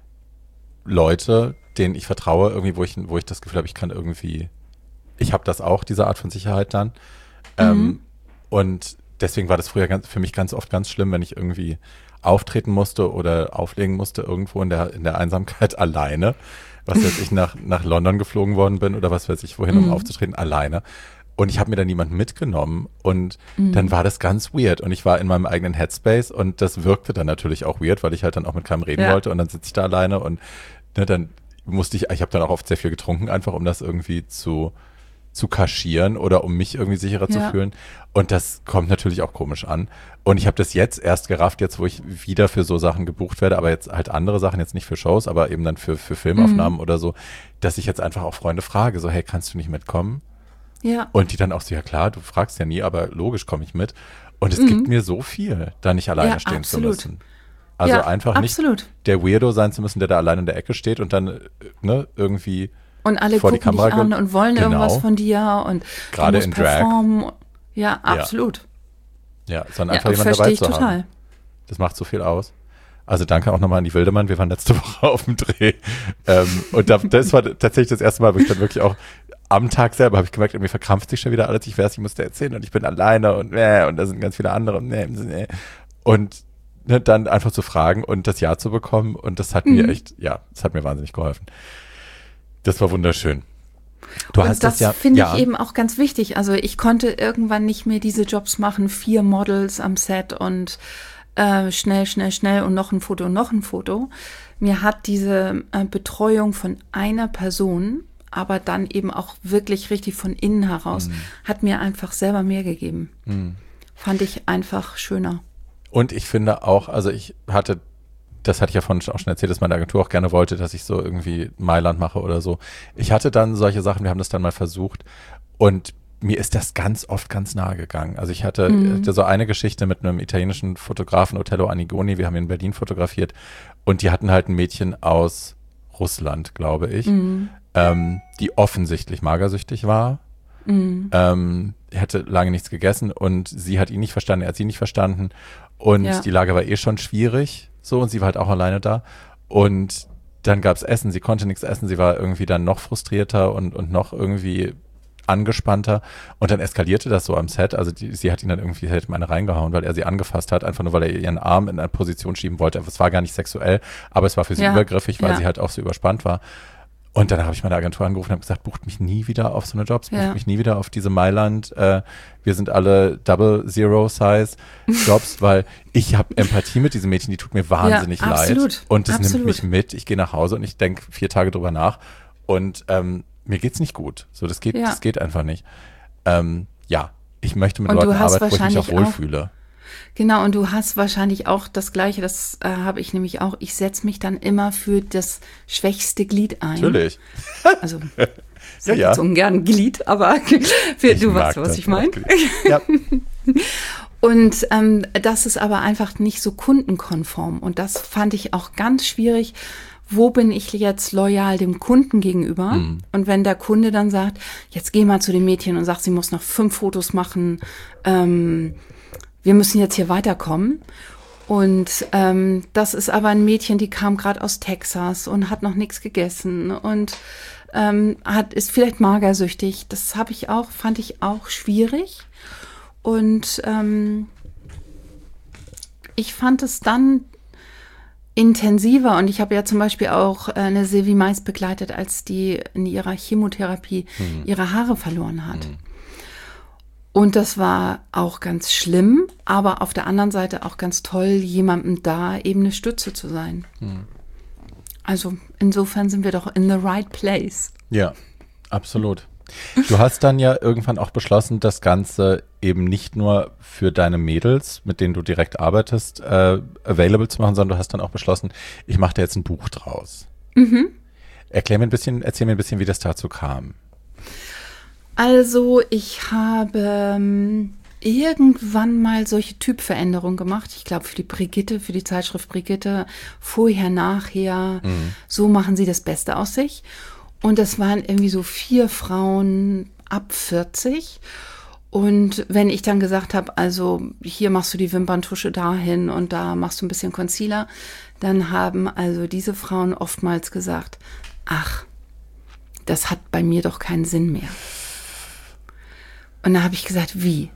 Leute, denen ich vertraue, irgendwie, wo ich, wo ich das Gefühl habe, ich kann irgendwie, ich habe das auch, diese Art von Sicherheit dann. Ähm, und deswegen war das früher ganz, für mich ganz oft ganz schlimm, wenn ich irgendwie auftreten musste oder auflegen musste irgendwo in der, in der Einsamkeit alleine. Was weiß ich, nach, nach London geflogen worden bin oder was weiß ich, wohin, um
Mhm.
aufzutreten, alleine. Und ich habe mir da niemanden mitgenommen und dann war das ganz weird und ich war in meinem eigenen Headspace und das wirkte dann natürlich auch weird, weil ich halt dann auch mit keinem reden
Ja.
wollte und dann sitze ich da alleine und ne, dann musste ich, ich habe dann auch oft sehr viel getrunken, einfach um das irgendwie zu zu kaschieren oder um mich irgendwie sicherer zu
Ja.
fühlen. Und das kommt natürlich auch komisch an. Und ich habe das jetzt erst gerafft, jetzt wo ich wieder für so Sachen gebucht werde, aber jetzt halt andere Sachen, jetzt nicht für Shows, aber eben dann für, für Filmaufnahmen oder so, dass ich jetzt einfach auch Freunde frage, so hey, kannst du nicht mitkommen?
Ja.
Und die dann auch so, ja klar, du fragst ja nie, aber logisch komme ich mit. Und es gibt mir so viel, da nicht alleine
Ja,
stehen
absolut.
zu müssen. Also
Ja,
einfach nicht
absolut.
der Weirdo sein zu müssen, der da alleine in der Ecke steht und dann äh, ne, irgendwie
Und alle
vor die
gucken dich
Kamera
an
ge-
und wollen
Genau.
irgendwas von dir und
Gerade
du musst
in Drag.
performen. Ja, absolut.
ja, sondern
Ja,
einfach jemanden
verstehe
dabei
ich
zu
total.
haben. Das macht so viel aus. Also danke auch nochmal an die Wildemann. Wir waren letzte Woche auf dem Dreh. ähm, und da, das war tatsächlich das erste Mal, wo ich dann wirklich auch am Tag selber habe ich gemerkt, irgendwie verkrampft sich schon wieder alles. Ich weiß, ich musste erzählen und ich bin alleine und äh, und da sind ganz viele andere. Und, äh, äh. und ne, dann einfach zu fragen und das Ja zu bekommen. Und das hat mir
Mhm.
echt, ja, das hat mir wahnsinnig geholfen. Das war wunderschön. Du
Und
hast
das
das ja,
finde
ja,
ich eben auch ganz wichtig. Also ich konnte irgendwann nicht mehr diese Jobs machen, vier Models am Set und äh, schnell, schnell, schnell und noch ein Foto und noch ein Foto. Mir hat diese äh, Betreuung von einer Person, aber dann eben auch wirklich richtig von innen heraus, hat mir einfach selber mehr gegeben. Fand ich einfach schöner.
Und ich finde auch, also ich hatte, das hatte ich ja vorhin auch schon erzählt, dass meine Agentur auch gerne wollte, dass ich so irgendwie Mailand mache oder so. Ich hatte dann solche Sachen, wir haben das dann mal versucht und mir ist das ganz oft ganz nahe gegangen. Also ich hatte, hatte so eine Geschichte mit einem italienischen Fotografen, Otello Anigoni, wir haben ihn in Berlin fotografiert und die hatten halt ein Mädchen aus Russland, glaube ich, ähm, die offensichtlich magersüchtig war. Ähm, er hatte lange nichts gegessen und sie hat ihn nicht verstanden, er hat sie nicht verstanden und
Ja.
die Lage war eh schon schwierig, so, und sie war halt auch alleine da und dann gab's Essen, sie konnte nichts essen, sie war irgendwie dann noch frustrierter und, und noch irgendwie angespannter und dann eskalierte das so am Set, also die, sie hat ihn dann irgendwie halt mal eine reingehauen, weil er sie angefasst hat, einfach nur, weil er ihren Arm in eine Position schieben wollte, es war gar nicht sexuell, aber es war für sie
Ja.
übergriffig, weil
Ja.
sie halt auch so überspannt war. Und dann habe ich meine Agentur angerufen und habe gesagt, bucht mich nie wieder auf so eine Jobs, bucht
Ja.
mich nie wieder auf diese Mailand, äh, wir sind alle Double Zero Size Jobs, weil ich habe Empathie mit diesen Mädchen, die tut mir wahnsinnig
Ja,
leid.
absolut,
Und das
absolut.
nimmt mich mit, ich gehe nach Hause und ich denke vier Tage drüber nach und ähm, mir geht's nicht gut. So, das geht,
Ja.
das geht einfach nicht. Ähm, ja, ich möchte mit
Und du
Leuten
hast
arbeiten, wo ich mich auch
wahrscheinlich auch-
wohlfühle.
Genau, und du hast wahrscheinlich auch das Gleiche, das äh, habe ich nämlich auch. Ich setze mich dann immer für das schwächste Glied ein.
Natürlich.
Also, ich
Ja,
sage
ja.
jetzt ungern Glied, aber für,
Ich
du
mag
weißt, was
das
ich meine.
Wort. Ja.
Und ähm, das ist aber einfach nicht so kundenkonform. Und das fand ich auch ganz schwierig. Wo bin ich jetzt loyal dem Kunden gegenüber?
Mhm.
Und wenn der Kunde dann sagt, jetzt geh mal zu dem Mädchen und sagt, sie muss noch fünf Fotos machen, ähm, wir müssen jetzt hier weiterkommen. Und ähm, das ist aber ein Mädchen, die kam gerade aus Texas und hat noch nichts gegessen und ähm, hat ist vielleicht magersüchtig. Das habe ich auch, fand ich auch schwierig. Und ähm, ich fand es dann intensiver. Und ich habe ja zum Beispiel auch äh, eine Sylvie Mais begleitet, als die in ihrer Chemotherapie
Mhm.
ihre Haare verloren hat. Und das war auch ganz schlimm, aber auf der anderen Seite auch ganz toll, jemandem da eben eine Stütze zu sein. Also insofern sind wir doch in the right place.
Ja, absolut. Du hast dann ja irgendwann auch beschlossen, das Ganze eben nicht nur für deine Mädels, mit denen du direkt arbeitest, äh, available zu machen, sondern du hast dann auch beschlossen, ich mache da jetzt ein Buch draus.
Mhm.
Erklär mir ein bisschen, erzähl mir ein bisschen, wie das dazu kam.
Also ich habe ähm, irgendwann mal solche Typveränderungen gemacht. Ich glaube für die Brigitte, für die Zeitschrift Brigitte, vorher, nachher, so machen sie das Beste aus sich. Und das waren irgendwie so vier Frauen ab vierzig. Und wenn ich dann gesagt habe, also hier machst du die Wimperntusche dahin und da machst du ein bisschen Concealer, dann haben also diese Frauen oftmals gesagt, ach, das hat bei mir doch keinen Sinn mehr. Und da habe ich gesagt, wie?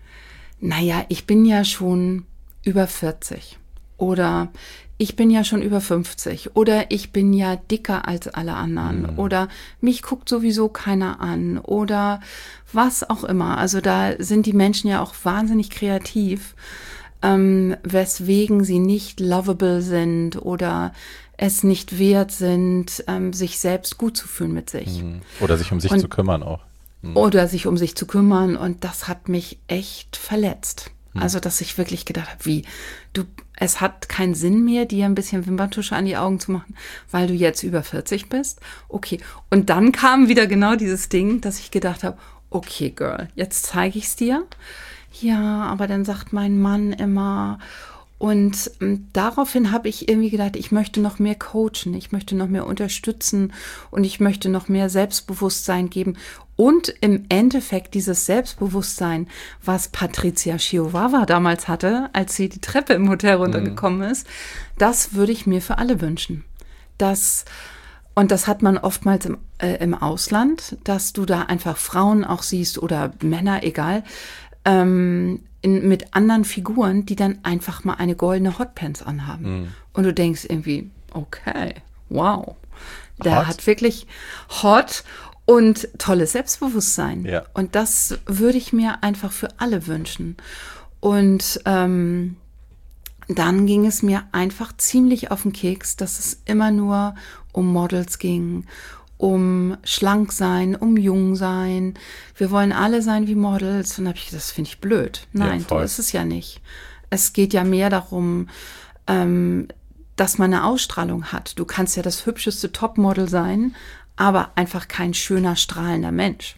Naja, ich bin ja schon über vierzig oder ich bin ja schon über fünfzig oder ich bin ja dicker als alle anderen
Mhm.
oder mich guckt sowieso keiner an oder was auch immer. Also da sind die Menschen ja auch wahnsinnig kreativ, ähm, weswegen sie nicht lovable sind oder es nicht wert sind, ähm, sich selbst gut zu fühlen mit sich.
Oder sich um sich
Und-
zu kümmern auch.
Oder sich um sich zu kümmern. Und das hat mich echt verletzt. Also, dass ich wirklich gedacht habe, wie, du, es hat keinen Sinn mehr, dir ein bisschen Wimperntusche an die Augen zu machen, weil du jetzt über vierzig bist. Okay. Und dann kam wieder genau dieses Ding, dass ich gedacht habe, okay, Girl, jetzt zeige ich es dir. Ja, aber dann sagt mein Mann immer. Und ähm, daraufhin habe ich irgendwie gedacht, ich möchte noch mehr coachen, ich möchte noch mehr unterstützen und ich möchte noch mehr Selbstbewusstsein geben. Und im Endeffekt dieses Selbstbewusstsein, was Patricia Chihuahua damals hatte, als sie die Treppe im Hotel runtergekommen ist, das würde ich mir für alle wünschen. Das, und das hat man oftmals im, äh, im Ausland, dass du da einfach Frauen auch siehst oder Männer, egal, ähm, in, mit anderen Figuren, die dann einfach mal eine goldene Hotpants anhaben.
Mhm.
Und du denkst irgendwie, okay, wow, der
Hot.
hat wirklich hot und tolles Selbstbewusstsein.
Ja.
Und das würde ich mir einfach für alle wünschen. Und ähm, dann ging es mir einfach ziemlich auf den Keks, dass es immer nur um Models ging, um schlank sein, um jung sein. Wir wollen alle sein wie Models. Und dann habe ich gesagt, das finde ich blöd. Nein,
voll.
so ist es ja nicht. Es geht ja mehr darum, ähm, dass man eine Ausstrahlung hat. Du kannst ja das hübscheste Topmodel sein, aber einfach kein schöner, strahlender Mensch.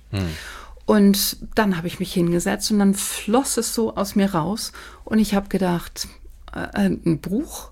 Und dann habe ich mich hingesetzt und dann floss es so aus mir raus. Und ich habe gedacht, äh, ein Buch?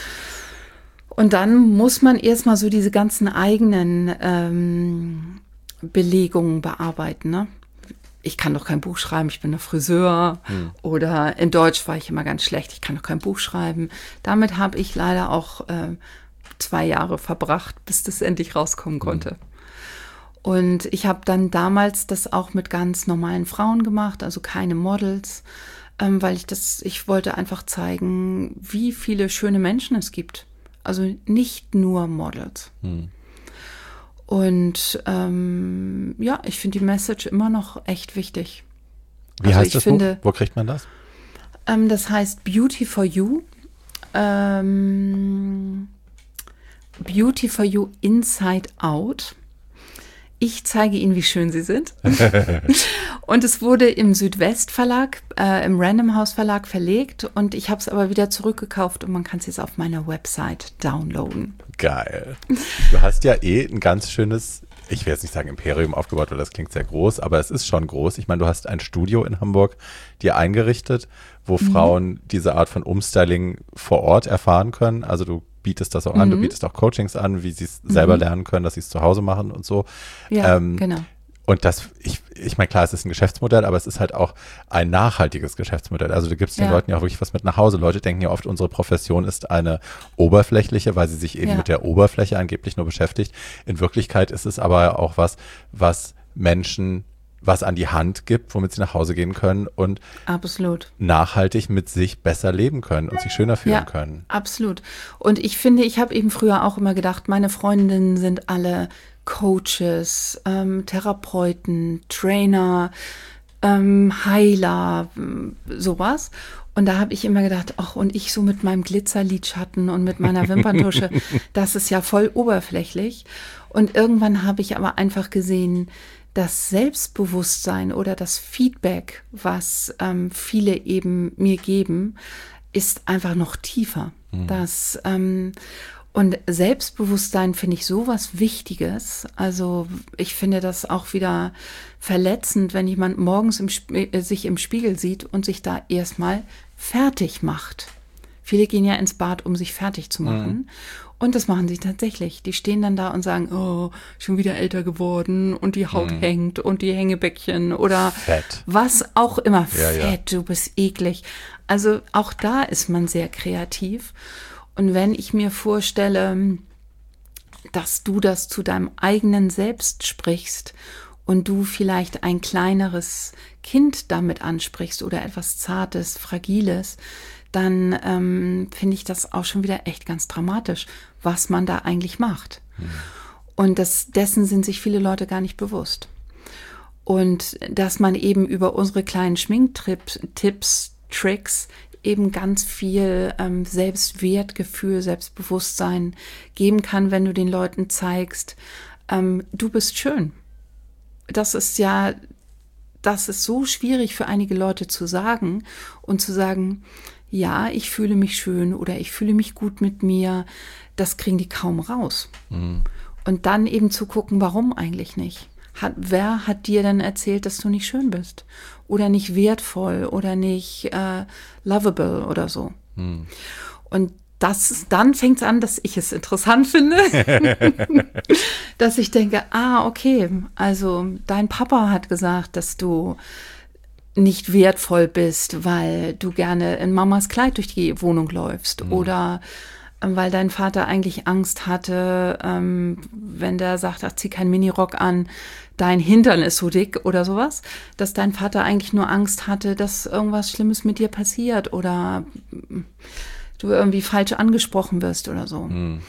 Und dann muss man erstmal so diese ganzen eigenen ähm, Belegungen bearbeiten. Ne? Ich kann doch kein Buch schreiben, ich bin ein Friseur. Oder in Deutsch war ich immer ganz schlecht, ich kann doch kein Buch schreiben. Damit habe ich leider auch äh, zwei Jahre verbracht, bis das endlich rauskommen konnte. Und ich habe dann damals das auch mit ganz normalen Frauen gemacht, also keine Models, ähm, weil ich das, ich wollte einfach zeigen, wie viele schöne Menschen es gibt. Also nicht nur Models. Und ähm, ja, ich finde die Message immer noch echt wichtig.
Wie
also
heißt
ich
das
finde,
Buch? Wo kriegt man das?
Ähm, das heißt Beauty for You. Ähm, Beauty for You Inside Out. Ich zeige Ihnen, wie schön Sie sind. Und es wurde im Südwest Verlag, äh, im Random House Verlag verlegt. Und ich habe es aber wieder zurückgekauft und man kann es jetzt auf meiner Website downloaden.
Geil. Du hast ja eh ein ganz schönes, ich will jetzt nicht sagen Imperium aufgebaut, weil das klingt sehr groß, aber es ist schon groß. Ich meine, du hast ein Studio in Hamburg dir eingerichtet, wo mhm. Frauen diese Art von Umstyling vor Ort erfahren können. Also du bietest das auch an, mhm. du bietest auch Coachings an, wie sie es mhm. selber lernen können, dass sie es zu Hause machen und so.
Ja, ähm, genau.
Und das, ich, ich meine, klar, es ist ein Geschäftsmodell, aber es ist halt auch ein nachhaltiges Geschäftsmodell. Also du gibst den ja. Leuten ja auch wirklich was mit nach Hause. Leute denken ja oft, unsere Profession ist eine oberflächliche, weil sie sich eben ja. mit der Oberfläche angeblich nur beschäftigt. In Wirklichkeit ist es aber auch was, was Menschen was an die Hand gibt, womit sie nach Hause gehen können und
absolut
nachhaltig mit sich besser leben können und sich schöner fühlen
ja,
können.
Absolut. Und ich finde, ich habe eben früher auch immer gedacht, meine Freundinnen sind alle Coaches, ähm, Therapeuten, Trainer, ähm, Heiler, sowas. Und da habe ich immer gedacht, ach, und ich so mit meinem Glitzerlidschatten und mit meiner Wimperntusche, das ist ja voll oberflächlich. Und irgendwann habe ich aber einfach gesehen, das Selbstbewusstsein oder das Feedback, was ähm, viele eben mir geben, ist einfach noch tiefer. Mhm. Das, ähm, und Selbstbewusstsein finde ich sowas Wichtiges. Also ich finde das auch wieder verletzend, wenn jemand morgens im Sp- äh, sich im Spiegel sieht und sich da erstmal fertig macht. Viele gehen ja ins Bad, um sich fertig zu machen. Mhm. Und das machen sie tatsächlich. Die stehen dann da und sagen, oh, schon wieder älter geworden und die Haut mhm. hängt und die Hängebäckchen oder
Fett.
Was auch immer.
Ja,
Fett,
ja.
Du bist eklig. Also auch da ist man sehr kreativ. Und wenn ich mir vorstelle, dass du das zu deinem eigenen Selbst sprichst und du vielleicht ein kleineres Kind damit ansprichst oder etwas Zartes, Fragiles, dann ähm, finde ich das auch schon wieder echt ganz dramatisch, was man da eigentlich macht. Mhm. Und das, dessen sind sich viele Leute gar nicht bewusst. Und dass man eben über unsere kleinen Schminktipps, Tipps, Tricks eben ganz viel ähm, Selbstwertgefühl, Selbstbewusstsein geben kann, wenn du den Leuten zeigst, ähm, du bist schön. Das ist ja, das ist so schwierig für einige Leute zu sagen und zu sagen, ja, ich fühle mich schön oder ich fühle mich gut mit mir, das kriegen die kaum raus. Mhm. Und dann eben zu gucken, warum eigentlich nicht? Hat, wer hat dir denn erzählt, dass du nicht schön bist? Oder nicht wertvoll oder nicht äh, lovable oder so? Mhm. Und das, dann fängt es an, dass ich es interessant finde, dass ich denke, ah, okay, also dein Papa hat gesagt, dass du nicht wertvoll bist, weil du gerne in Mamas Kleid durch die Wohnung läufst mhm. oder ähm, weil dein Vater eigentlich Angst hatte, ähm, wenn der sagt, ach, zieh keinen Minirock an, dein Hintern ist so dick oder sowas, dass dein Vater eigentlich nur Angst hatte, dass irgendwas Schlimmes mit dir passiert oder du irgendwie falsch angesprochen wirst oder so. Mhm.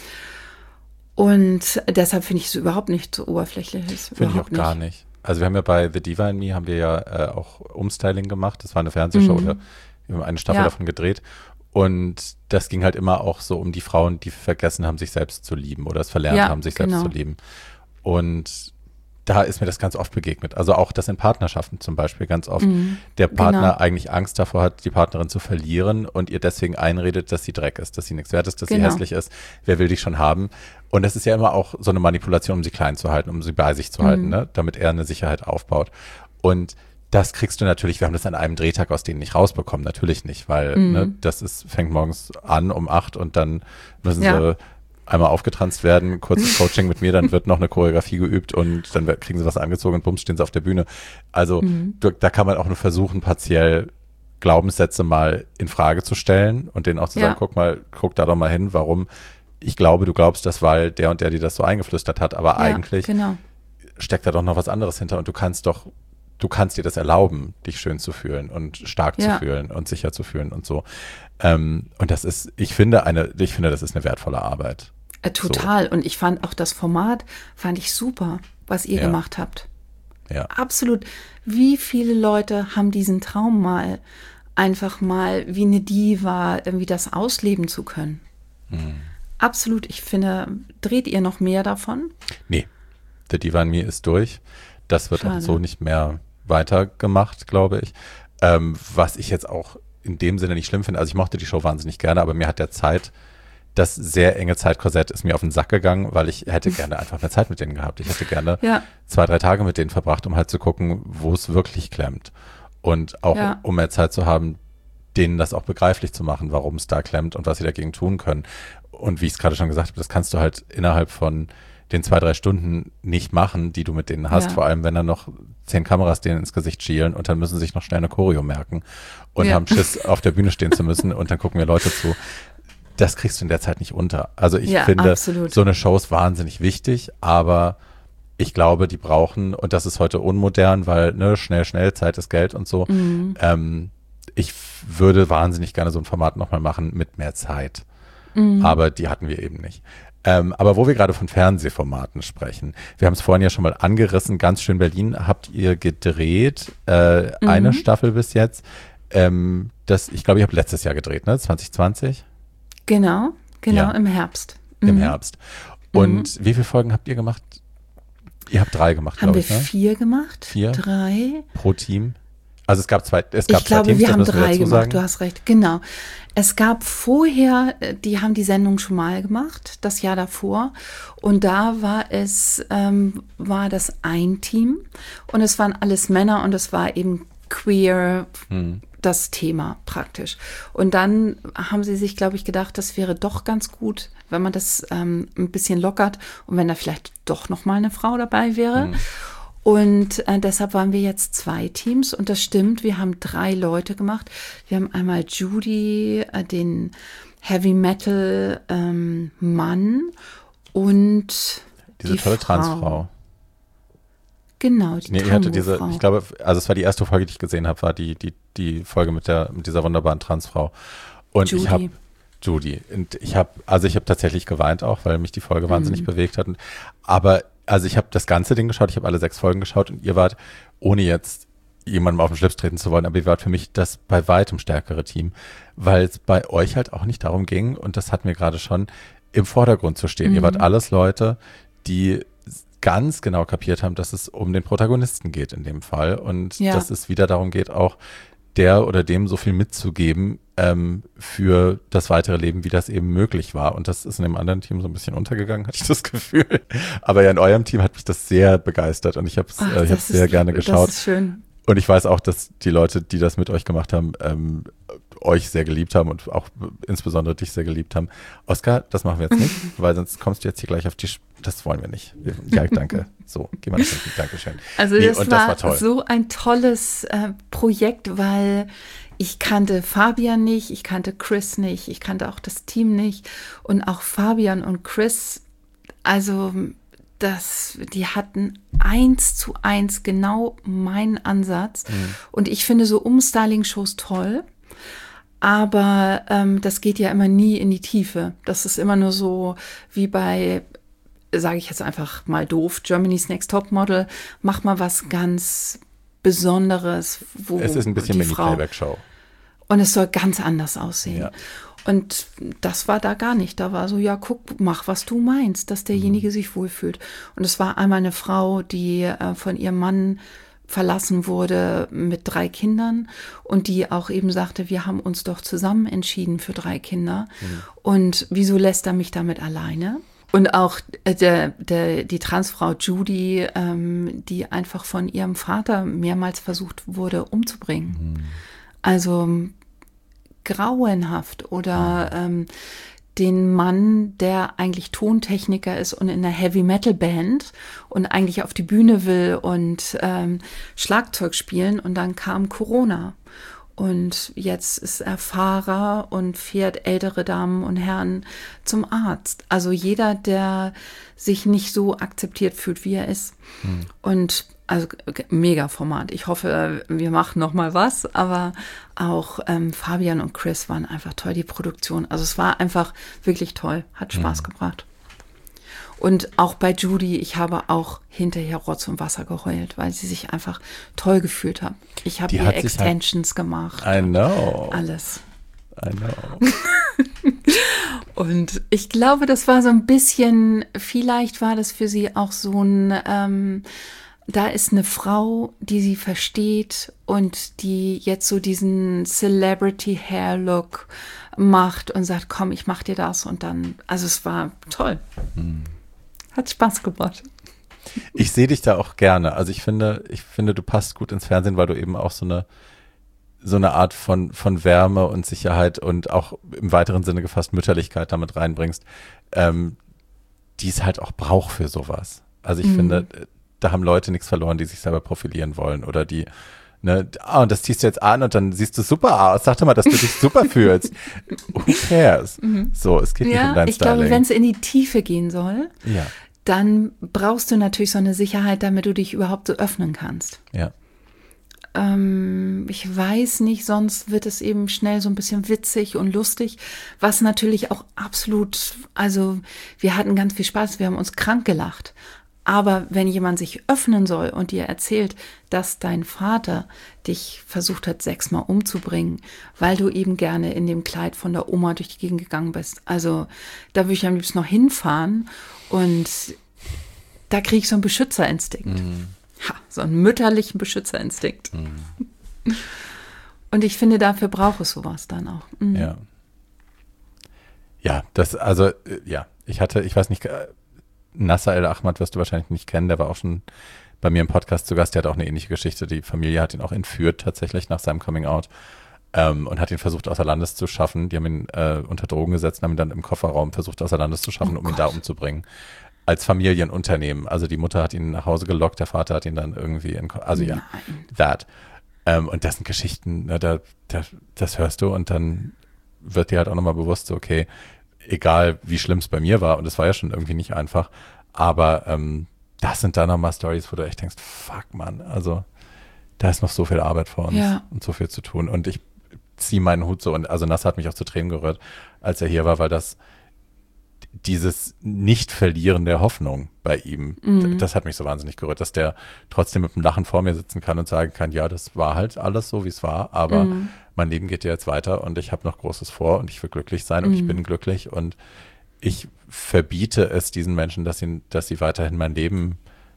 Und deshalb finde ich es überhaupt nicht so oberflächlich.
Finde ich auch gar nicht. Also wir haben ja bei The Diva and Me haben wir ja äh, auch Umstyling gemacht. Das war eine Fernsehshow, mhm. oder wir haben eine Staffel ja. davon gedreht. Und das ging halt immer auch so um die Frauen, die vergessen haben, sich selbst zu lieben oder es verlernt ja, haben, sich genau. selbst zu lieben. Und da ist mir das ganz oft begegnet. Also auch das in Partnerschaften zum Beispiel ganz oft. Mhm, der Partner genau. eigentlich Angst davor hat, die Partnerin zu verlieren und ihr deswegen einredet, dass sie Dreck ist, dass sie nichts wert ist, dass genau. sie hässlich ist. Wer will dich schon haben? Und das ist ja immer auch so eine Manipulation, um sie klein zu halten, um sie bei sich zu mhm. halten, ne? Damit er eine Sicherheit aufbaut. Und das kriegst du natürlich, wir haben das an einem Drehtag aus denen nicht rausbekommen, natürlich nicht, weil mhm. ne, das ist, fängt morgens an um acht und dann müssen ja. sie einmal aufgetranst werden, kurzes Coaching mit mir, dann wird noch eine Choreografie geübt und dann kriegen sie was angezogen und bums, stehen sie auf der Bühne. Also mhm. da kann man auch nur versuchen, partiell Glaubenssätze mal in Frage zu stellen und denen auch zu ja. sagen, guck mal, guck da doch mal hin, warum ich glaube, du glaubst das, weil der und der dir das so eingeflüstert hat, aber ja, eigentlich genau. steckt da doch noch was anderes hinter und du kannst doch, du kannst dir das erlauben, dich schön zu fühlen und stark ja. zu fühlen und sicher zu fühlen und so. Ähm, und das ist, ich finde eine, ich finde, das ist eine wertvolle Arbeit.
Äh, total. So. Und ich fand auch das Format, fand ich super, was ihr ja. gemacht habt.
Ja.
Absolut. Wie viele Leute haben diesen Traum mal, einfach mal wie eine Diva, irgendwie das ausleben zu können? Hm. Absolut. Ich finde, dreht ihr noch mehr davon?
Nee. The Diva in Me ist durch. Das wird Schade. auch so nicht mehr weitergemacht, glaube ich. Ähm, was ich jetzt auch in dem Sinne nicht schlimm finde. Also ich mochte die Show wahnsinnig gerne, aber mir hat der Zeit, das sehr enge Zeitkorsett ist mir auf den Sack gegangen, weil ich hätte gerne einfach mehr Zeit mit denen gehabt. Ich hätte gerne ja. zwei, drei Tage mit denen verbracht, um halt zu gucken, wo es wirklich klemmt. Und auch ja. um mehr Zeit zu haben, denen das auch begreiflich zu machen, warum es da klemmt und was sie dagegen tun können. Und wie ich es gerade schon gesagt habe, das kannst du halt innerhalb von den zwei, drei Stunden nicht machen, die du mit denen hast, ja. vor allem wenn dann noch zehn Kameras denen ins Gesicht schielen und dann müssen sie sich noch schnell eine Choreo merken und ja. haben Schiss, auf der Bühne stehen zu müssen und dann gucken wir Leute zu. Das kriegst du in der Zeit nicht unter. Also ich ja, finde, absolut. So eine Show ist wahnsinnig wichtig, aber ich glaube, die brauchen, und das ist heute unmodern, weil ne, schnell, schnell, Zeit ist Geld und so. Mhm. Ähm, ich würde wahnsinnig gerne so ein Format nochmal machen mit mehr Zeit. Mhm. Aber die hatten wir eben nicht. Ähm, aber wo wir gerade von Fernsehformaten sprechen, wir haben es vorhin ja schon mal angerissen, ganz schön Berlin habt ihr gedreht, äh, mhm. eine Staffel bis jetzt. Ähm, das, ich glaube, ihr habt letztes Jahr gedreht, ne? zwanzig zwanzig?
Genau, genau, ja. im Herbst.
Mhm. Im Herbst. Und mhm. wie viele Folgen habt ihr gemacht? Ihr habt drei gemacht, glaube ich.
Haben wir
ne?
vier gemacht?
Vier?
Drei?
Pro Team? Also es gab zwei, es gab
ich glaube,
zwei Teams,
wir haben drei
wir
gemacht,
sagen.
Du hast recht, genau. Es gab vorher, die haben die Sendung schon mal gemacht, das Jahr davor. Und da war es, ähm, war das ein Team und es waren alles Männer und es war eben queer, hm. das Thema praktisch. Und dann haben sie sich, glaube ich, gedacht, das wäre doch ganz gut, wenn man das ähm, ein bisschen lockert und wenn da vielleicht doch noch mal eine Frau dabei wäre. Hm. Und äh, deshalb waren wir jetzt zwei Teams und das stimmt, wir haben drei Leute gemacht. Wir haben einmal Judy, äh, den Heavy Metal ähm, Mann und
diese
die
tolle
Frau.
Transfrau.
Genau, die
nee, ihr hatte diese, ich glaube, also es war die erste Folge, die ich gesehen habe, war die die die Folge mit der mit dieser wunderbaren Transfrau. Und
Judy.
ich habe Judy und ich habe also ich habe tatsächlich geweint auch, weil mich die Folge wahnsinnig mhm. bewegt hat. Und, aber also ich habe das ganze Ding geschaut, ich habe alle sechs Folgen geschaut und ihr wart, ohne jetzt jemandem auf den Schlips treten zu wollen, aber ihr wart für mich das bei weitem stärkere Team, weil es bei euch halt auch nicht darum ging, und das hat mir gerade schon, im Vordergrund zu stehen. Mhm. Ihr wart alles Leute, die ganz genau kapiert haben, dass es um den Protagonisten geht in dem Fall und ja. dass es wieder darum geht, auch der oder dem so viel mitzugeben ähm, für das weitere Leben, wie das eben möglich war. Und das ist in dem anderen Team so ein bisschen untergegangen, hatte ich das Gefühl. Aber ja, in eurem Team hat mich das sehr begeistert und ich habe es äh, ich hab's sehr gerne geschaut.
Das ist schön.
Und ich weiß auch, dass die Leute, die das mit euch gemacht haben, ähm, euch sehr geliebt haben und auch insbesondere dich sehr geliebt haben. Oskar, das machen wir jetzt nicht, weil sonst kommst du jetzt hier gleich auf die, Sch- das wollen wir nicht. Ja, danke. So, geh mal nicht hin. Dankeschön.
Also nee, das, war das war toll. So ein tolles äh, Projekt, weil ich kannte Fabian nicht, ich kannte Chris nicht, ich kannte auch das Team nicht und auch Fabian und Chris, also das, die hatten eins zu eins genau meinen Ansatz mhm. und ich finde so Umstyling-Shows toll. Aber ähm, das geht ja immer nie in die Tiefe. Das ist immer nur so wie bei, sage ich jetzt einfach mal doof, Germany's Next Topmodel. Mach mal was ganz Besonderes. Wo
es ist ein bisschen Mini-Playback-Show.
Und es soll ganz anders aussehen.
Ja.
Und das war da gar nicht. Da war so, ja, guck, mach, was du meinst, dass derjenige mhm. sich wohlfühlt. Und es war einmal eine Frau, die äh, von ihrem Mann verlassen wurde mit drei Kindern und die auch eben sagte, wir haben uns doch zusammen entschieden für drei Kinder mhm. und wieso lässt er mich damit alleine? Und auch der, der, die Transfrau Judy, ähm, die einfach von ihrem Vater mehrmals versucht wurde umzubringen. Mhm. Also grauenhaft. Oder ähm, den Mann, der eigentlich Tontechniker ist und in einer Heavy-Metal-Band und eigentlich auf die Bühne will und ähm, Schlagzeug spielen und dann kam Corona. Und jetzt ist er Fahrer und fährt ältere Damen und Herren zum Arzt. Also jeder, der sich nicht so akzeptiert fühlt, wie er ist. Hm. Und also mega Format. Ich hoffe, wir machen noch mal was. Aber auch ähm, Fabian und Chris waren einfach toll, die Produktion. Also es war einfach wirklich toll. Hat Spaß hm. gebracht. Und auch bei Judy, ich habe auch hinterher Rotz und Wasser geheult, weil sie sich einfach toll gefühlt hat. Ich habe ihr Extensions halt gemacht.
I know.
Alles.
I know.
Und ich glaube, das war so ein bisschen, vielleicht war das für sie auch so ein, ähm, da ist eine Frau, die sie versteht und die jetzt so diesen Celebrity-Hair-Look macht und sagt, komm, ich mach dir das. Und dann, also es war toll. Hm. Hat Spaß gemacht.
Ich sehe dich da auch gerne. Also ich finde, ich finde, du passt gut ins Fernsehen, weil du eben auch so eine so eine Art von, von Wärme und Sicherheit und auch im weiteren Sinne gefasst Mütterlichkeit damit reinbringst, ähm, die es halt auch braucht für sowas. Also ich mhm. finde, da haben Leute nichts verloren, die sich selber profilieren wollen oder die, ne, ah, und das ziehst du jetzt an und dann siehst du super aus. Sag doch mal, dass du dich super fühlst. Who cares? Mhm. So, es geht ja, nicht um dein
ich
Styling.
glaube, wenn es in die Tiefe gehen soll,
ja.
dann brauchst du natürlich so eine Sicherheit, damit du dich überhaupt so öffnen kannst.
Ja.
Ähm, ich weiß nicht, sonst wird es eben schnell so ein bisschen witzig und lustig, was natürlich auch absolut, also wir hatten ganz viel Spaß, wir haben uns krank gelacht. Aber wenn jemand sich öffnen soll und dir erzählt, dass dein Vater dich versucht hat, sechsmal umzubringen, weil du eben gerne in dem Kleid von der Oma durch die Gegend gegangen bist, also da würde ich am liebsten noch hinfahren und da kriege ich so einen Beschützerinstinkt. Mhm. Ha, so einen mütterlichen Beschützerinstinkt. Mhm. Und ich finde, dafür braucht es sowas dann auch. Mhm.
Ja. Ja, das, also, ja, ich hatte, ich weiß nicht, Nasser El-Ahmad wirst du wahrscheinlich nicht kennen, der war auch schon bei mir im Podcast zu Gast, der hat auch eine ähnliche Geschichte, die Familie hat ihn auch entführt tatsächlich nach seinem Coming-out ähm, und hat ihn versucht außer Landes zu schaffen, die haben ihn äh, unter Drogen gesetzt und haben ihn dann im Kofferraum versucht außer Landes zu schaffen, oh um Gott. ihn da umzubringen. Als Familienunternehmen. Also die Mutter hat ihn nach Hause gelockt, der Vater hat ihn dann irgendwie, in, also ja, Nein. that. Ähm, und das sind Geschichten, ne, da, da, das hörst du und dann wird dir halt auch nochmal bewusst, so, okay, egal wie schlimm es bei mir war und es war ja schon irgendwie nicht einfach, aber ähm, das sind dann nochmal Storys, wo du echt denkst, fuck man, also da ist noch so viel Arbeit vor uns ja. und so viel zu tun und ich ziehe meinen Hut so und also Nasser hat mich auch zu Tränen gerührt, als er hier war, weil das dieses Nicht-Verlieren der Hoffnung bei ihm, mhm. das hat mich so wahnsinnig gerührt, dass der trotzdem mit einem Lachen vor mir sitzen kann und sagen kann, ja, das war halt alles so, wie es war, aber mhm. mein Leben geht ja jetzt weiter und ich habe noch Großes vor und ich will glücklich sein und mhm. ich bin glücklich und ich verbiete es diesen Menschen, dass sie, dass sie weiterhin mein Leben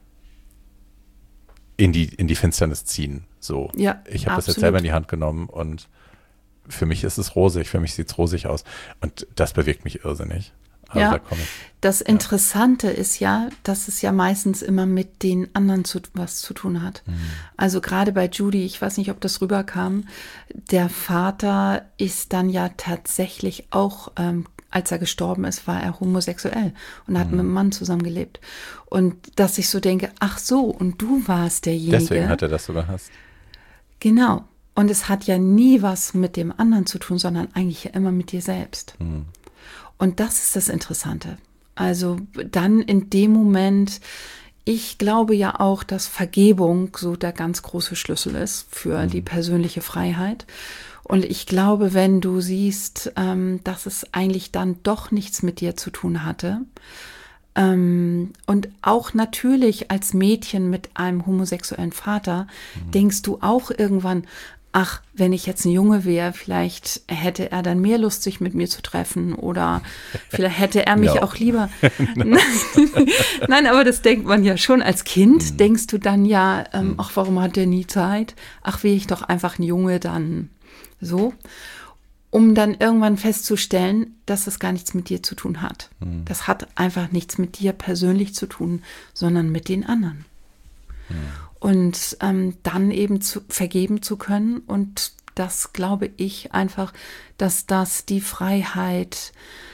in die, in die Finsternis ziehen. So.
Ja,
ich habe das jetzt selber in die Hand genommen und für mich ist es rosig, für mich sieht es rosig aus und das bewegt mich irrsinnig. Also
ja,
da komm ich,
das Interessante ja. ist ja, dass es ja meistens immer mit den anderen zu, was zu tun hat. Mhm. Also gerade bei Judy, ich weiß nicht, ob das rüberkam, der Vater ist dann ja tatsächlich auch, ähm, als er gestorben ist, war er homosexuell und hat mhm. mit einem Mann zusammengelebt. Und dass ich so denke, ach so, und du warst derjenige.
Deswegen hat er das so gehasst.
Genau. Und es hat ja nie was mit dem anderen zu tun, sondern eigentlich ja immer mit dir selbst. Mhm. Und das ist das Interessante. Also dann in dem Moment, ich glaube ja auch, dass Vergebung so der ganz große Schlüssel ist für mhm. die persönliche Freiheit. Und ich glaube, wenn du siehst, ähm, dass es eigentlich dann doch nichts mit dir zu tun hatte, ähm, und auch natürlich als Mädchen mit einem homosexuellen Vater, mhm. denkst du auch irgendwann, ach, wenn ich jetzt ein Junge wäre, vielleicht hätte er dann mehr Lust, sich mit mir zu treffen oder vielleicht hätte er mich no. auch lieber. No. Nein, aber das denkt man ja schon als Kind. Mm. Denkst du dann ja, ähm, mm. ach, warum hat der nie Zeit? Ach, wäre ich doch einfach ein Junge, dann so. Um dann irgendwann festzustellen, dass es gar nichts mit dir zu tun hat. Mm. Das hat einfach nichts mit dir persönlich zu tun, sondern mit den anderen. Mm. Und ähm, dann eben zu, vergeben zu können. Und das glaube ich einfach, dass das die Freiheit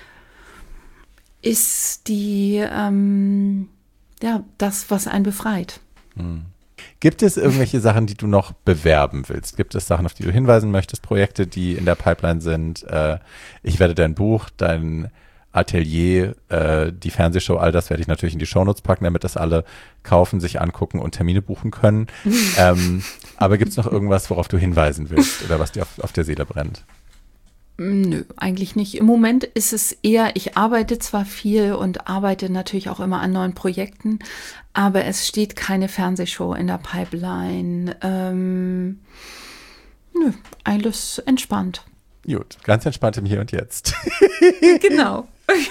ist, die, ähm, ja, das, was einen befreit.
Hm. Gibt es irgendwelche Sachen, die du noch bewerben willst? Gibt es Sachen, auf die du hinweisen möchtest? Projekte, die in der Pipeline sind? Äh, ich werde dein Buch, dein Atelier, äh, die Fernsehshow, all das werde ich natürlich in die Shownotes packen, damit das alle kaufen, sich angucken und Termine buchen können. ähm, aber gibt es noch irgendwas, worauf du hinweisen willst oder was dir auf, auf der Seele brennt?
Nö, eigentlich nicht. Im Moment ist es eher, ich arbeite zwar viel und arbeite natürlich auch immer an neuen Projekten, aber es steht keine Fernsehshow in der Pipeline. Ähm, nö, alles entspannt.
Gut, ganz entspannt im Hier und Jetzt.
Genau.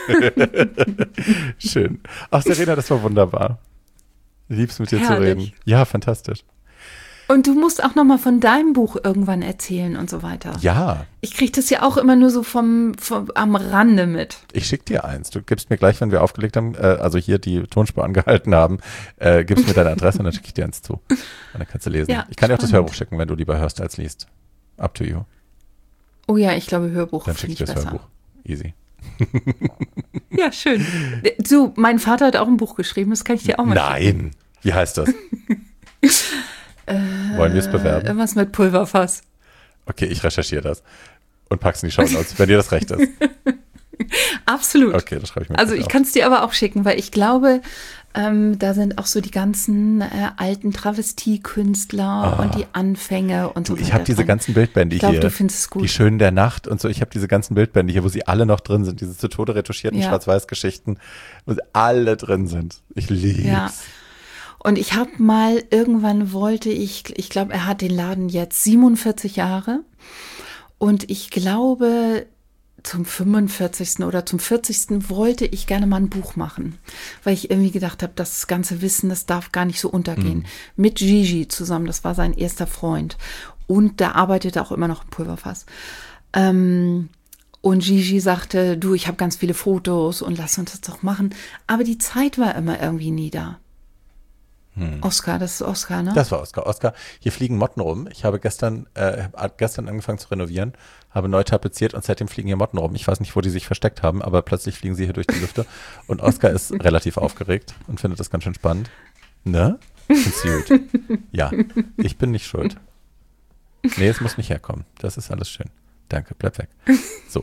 Schön. Ach, Serena, das war wunderbar. Lieb's mit dir
Herrlich.
zu reden. Ja, fantastisch.
Und du musst auch noch mal von deinem Buch irgendwann erzählen und so weiter.
Ja.
Ich kriege das ja auch immer nur so vom, vom am Rande mit.
Ich schick dir eins. Du gibst mir gleich, wenn wir aufgelegt haben, äh, also hier die Tonspur angehalten haben, äh, gibst mir deine Adresse und dann schicke ich dir eins zu. Und dann kannst du lesen.
Ja,
ich kann dir auch das
spannend.
Hörbuch schicken, wenn du lieber hörst als liest. Up to you.
Oh ja, ich glaube Hörbuch
Dann
finde
schicke
ich
ich das
besser.
Hörbuch. Easy.
Ja, schön. Du, mein Vater hat auch ein Buch geschrieben, das kann ich dir auch mal
Nein. Wie heißt das? Wollen wir es bewerben?
Irgendwas mit Pulverfass.
Okay, ich recherchiere das und pack's in die Shownotes, wenn dir das recht ist.
Absolut.
Okay, das schreibe ich mir
Also
gleich
ich
auf.
kann es dir aber auch schicken, weil ich glaube, ähm, da sind auch so die ganzen äh, alten Travestiekünstler
Ah.
und die Anfänge und so
Du, ich
weiter
habe diese
drin.
ganzen Bildbände
Ich glaube,
hier.
du findest es gut.
Die Schönen der Nacht und so. Ich habe diese ganzen Bildbände hier, wo sie alle noch drin sind. Diese zu Tode retuschierten
Ja.
Schwarz-Weiß-Geschichten, wo sie alle drin sind. Ich lieb's.
Ja. Und ich habe mal, irgendwann wollte ich, ich glaube, er hat den Laden jetzt siebenundvierzig Jahre. Und ich glaube, zum fünfundvierzigsten oder zum vierzigsten wollte ich gerne mal ein Buch machen. Weil ich irgendwie gedacht habe, das ganze Wissen, das darf gar nicht so untergehen. Mit Gigi zusammen, das war sein erster Freund. Und der arbeitete auch immer noch im Pulverfass. Ähm, Und Gigi sagte, du, ich habe ganz viele Fotos und lass uns das doch machen. Aber die Zeit war immer irgendwie nie da. Oscar, das ist Oscar, ne?
Das war Oskar. Oskar, hier fliegen Motten rum. Ich habe gestern, äh, hab gestern angefangen zu renovieren, habe neu tapeziert und seitdem fliegen hier Motten rum. Ich weiß nicht, wo die sich versteckt haben, aber plötzlich fliegen sie hier durch die Lüfte. Und Oskar ist relativ aufgeregt und findet das ganz schön spannend. Ne? Find's gut. Ja, ich bin nicht schuld. Nee, es muss nicht herkommen. Das ist alles schön. Danke, bleib weg. So.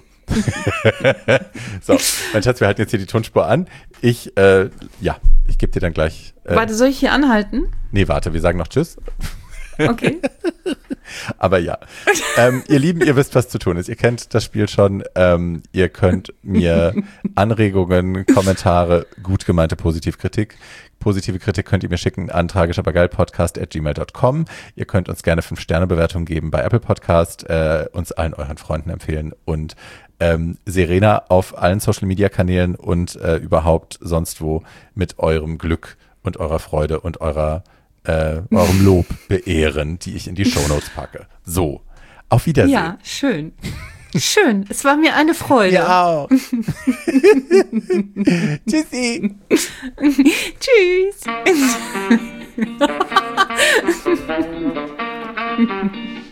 So, mein Schatz, wir halten jetzt hier die Tonspur an. Ich, äh, ja, ich gebe dir dann gleich. Äh,
Warte, soll ich hier anhalten?
nee, warte, wir sagen noch Tschüss.
Okay.
Aber ja, ähm, ihr Lieben, ihr wisst, was zu tun ist. Ihr kennt das Spiel schon. Ähm, ihr könnt mir Anregungen, Kommentare, gut gemeinte Positivkritik. Positive Kritik könnt ihr mir schicken an tragischabergeilpodcast at gmail dot com. Ihr könnt uns gerne fünf Sterne Bewertung geben bei Apple Podcast, äh, uns allen euren Freunden empfehlen und ähm, Serena auf allen Social Media Kanälen und äh, überhaupt sonst wo mit eurem Glück und eurer Freude und eurer äh, eurem Lob beehren, die ich in die Shownotes packe. So, auf Wiedersehen.
Ja, schön. Schön. Es war mir eine Freude.
Ja auch. Tschüssi.
Tschüss.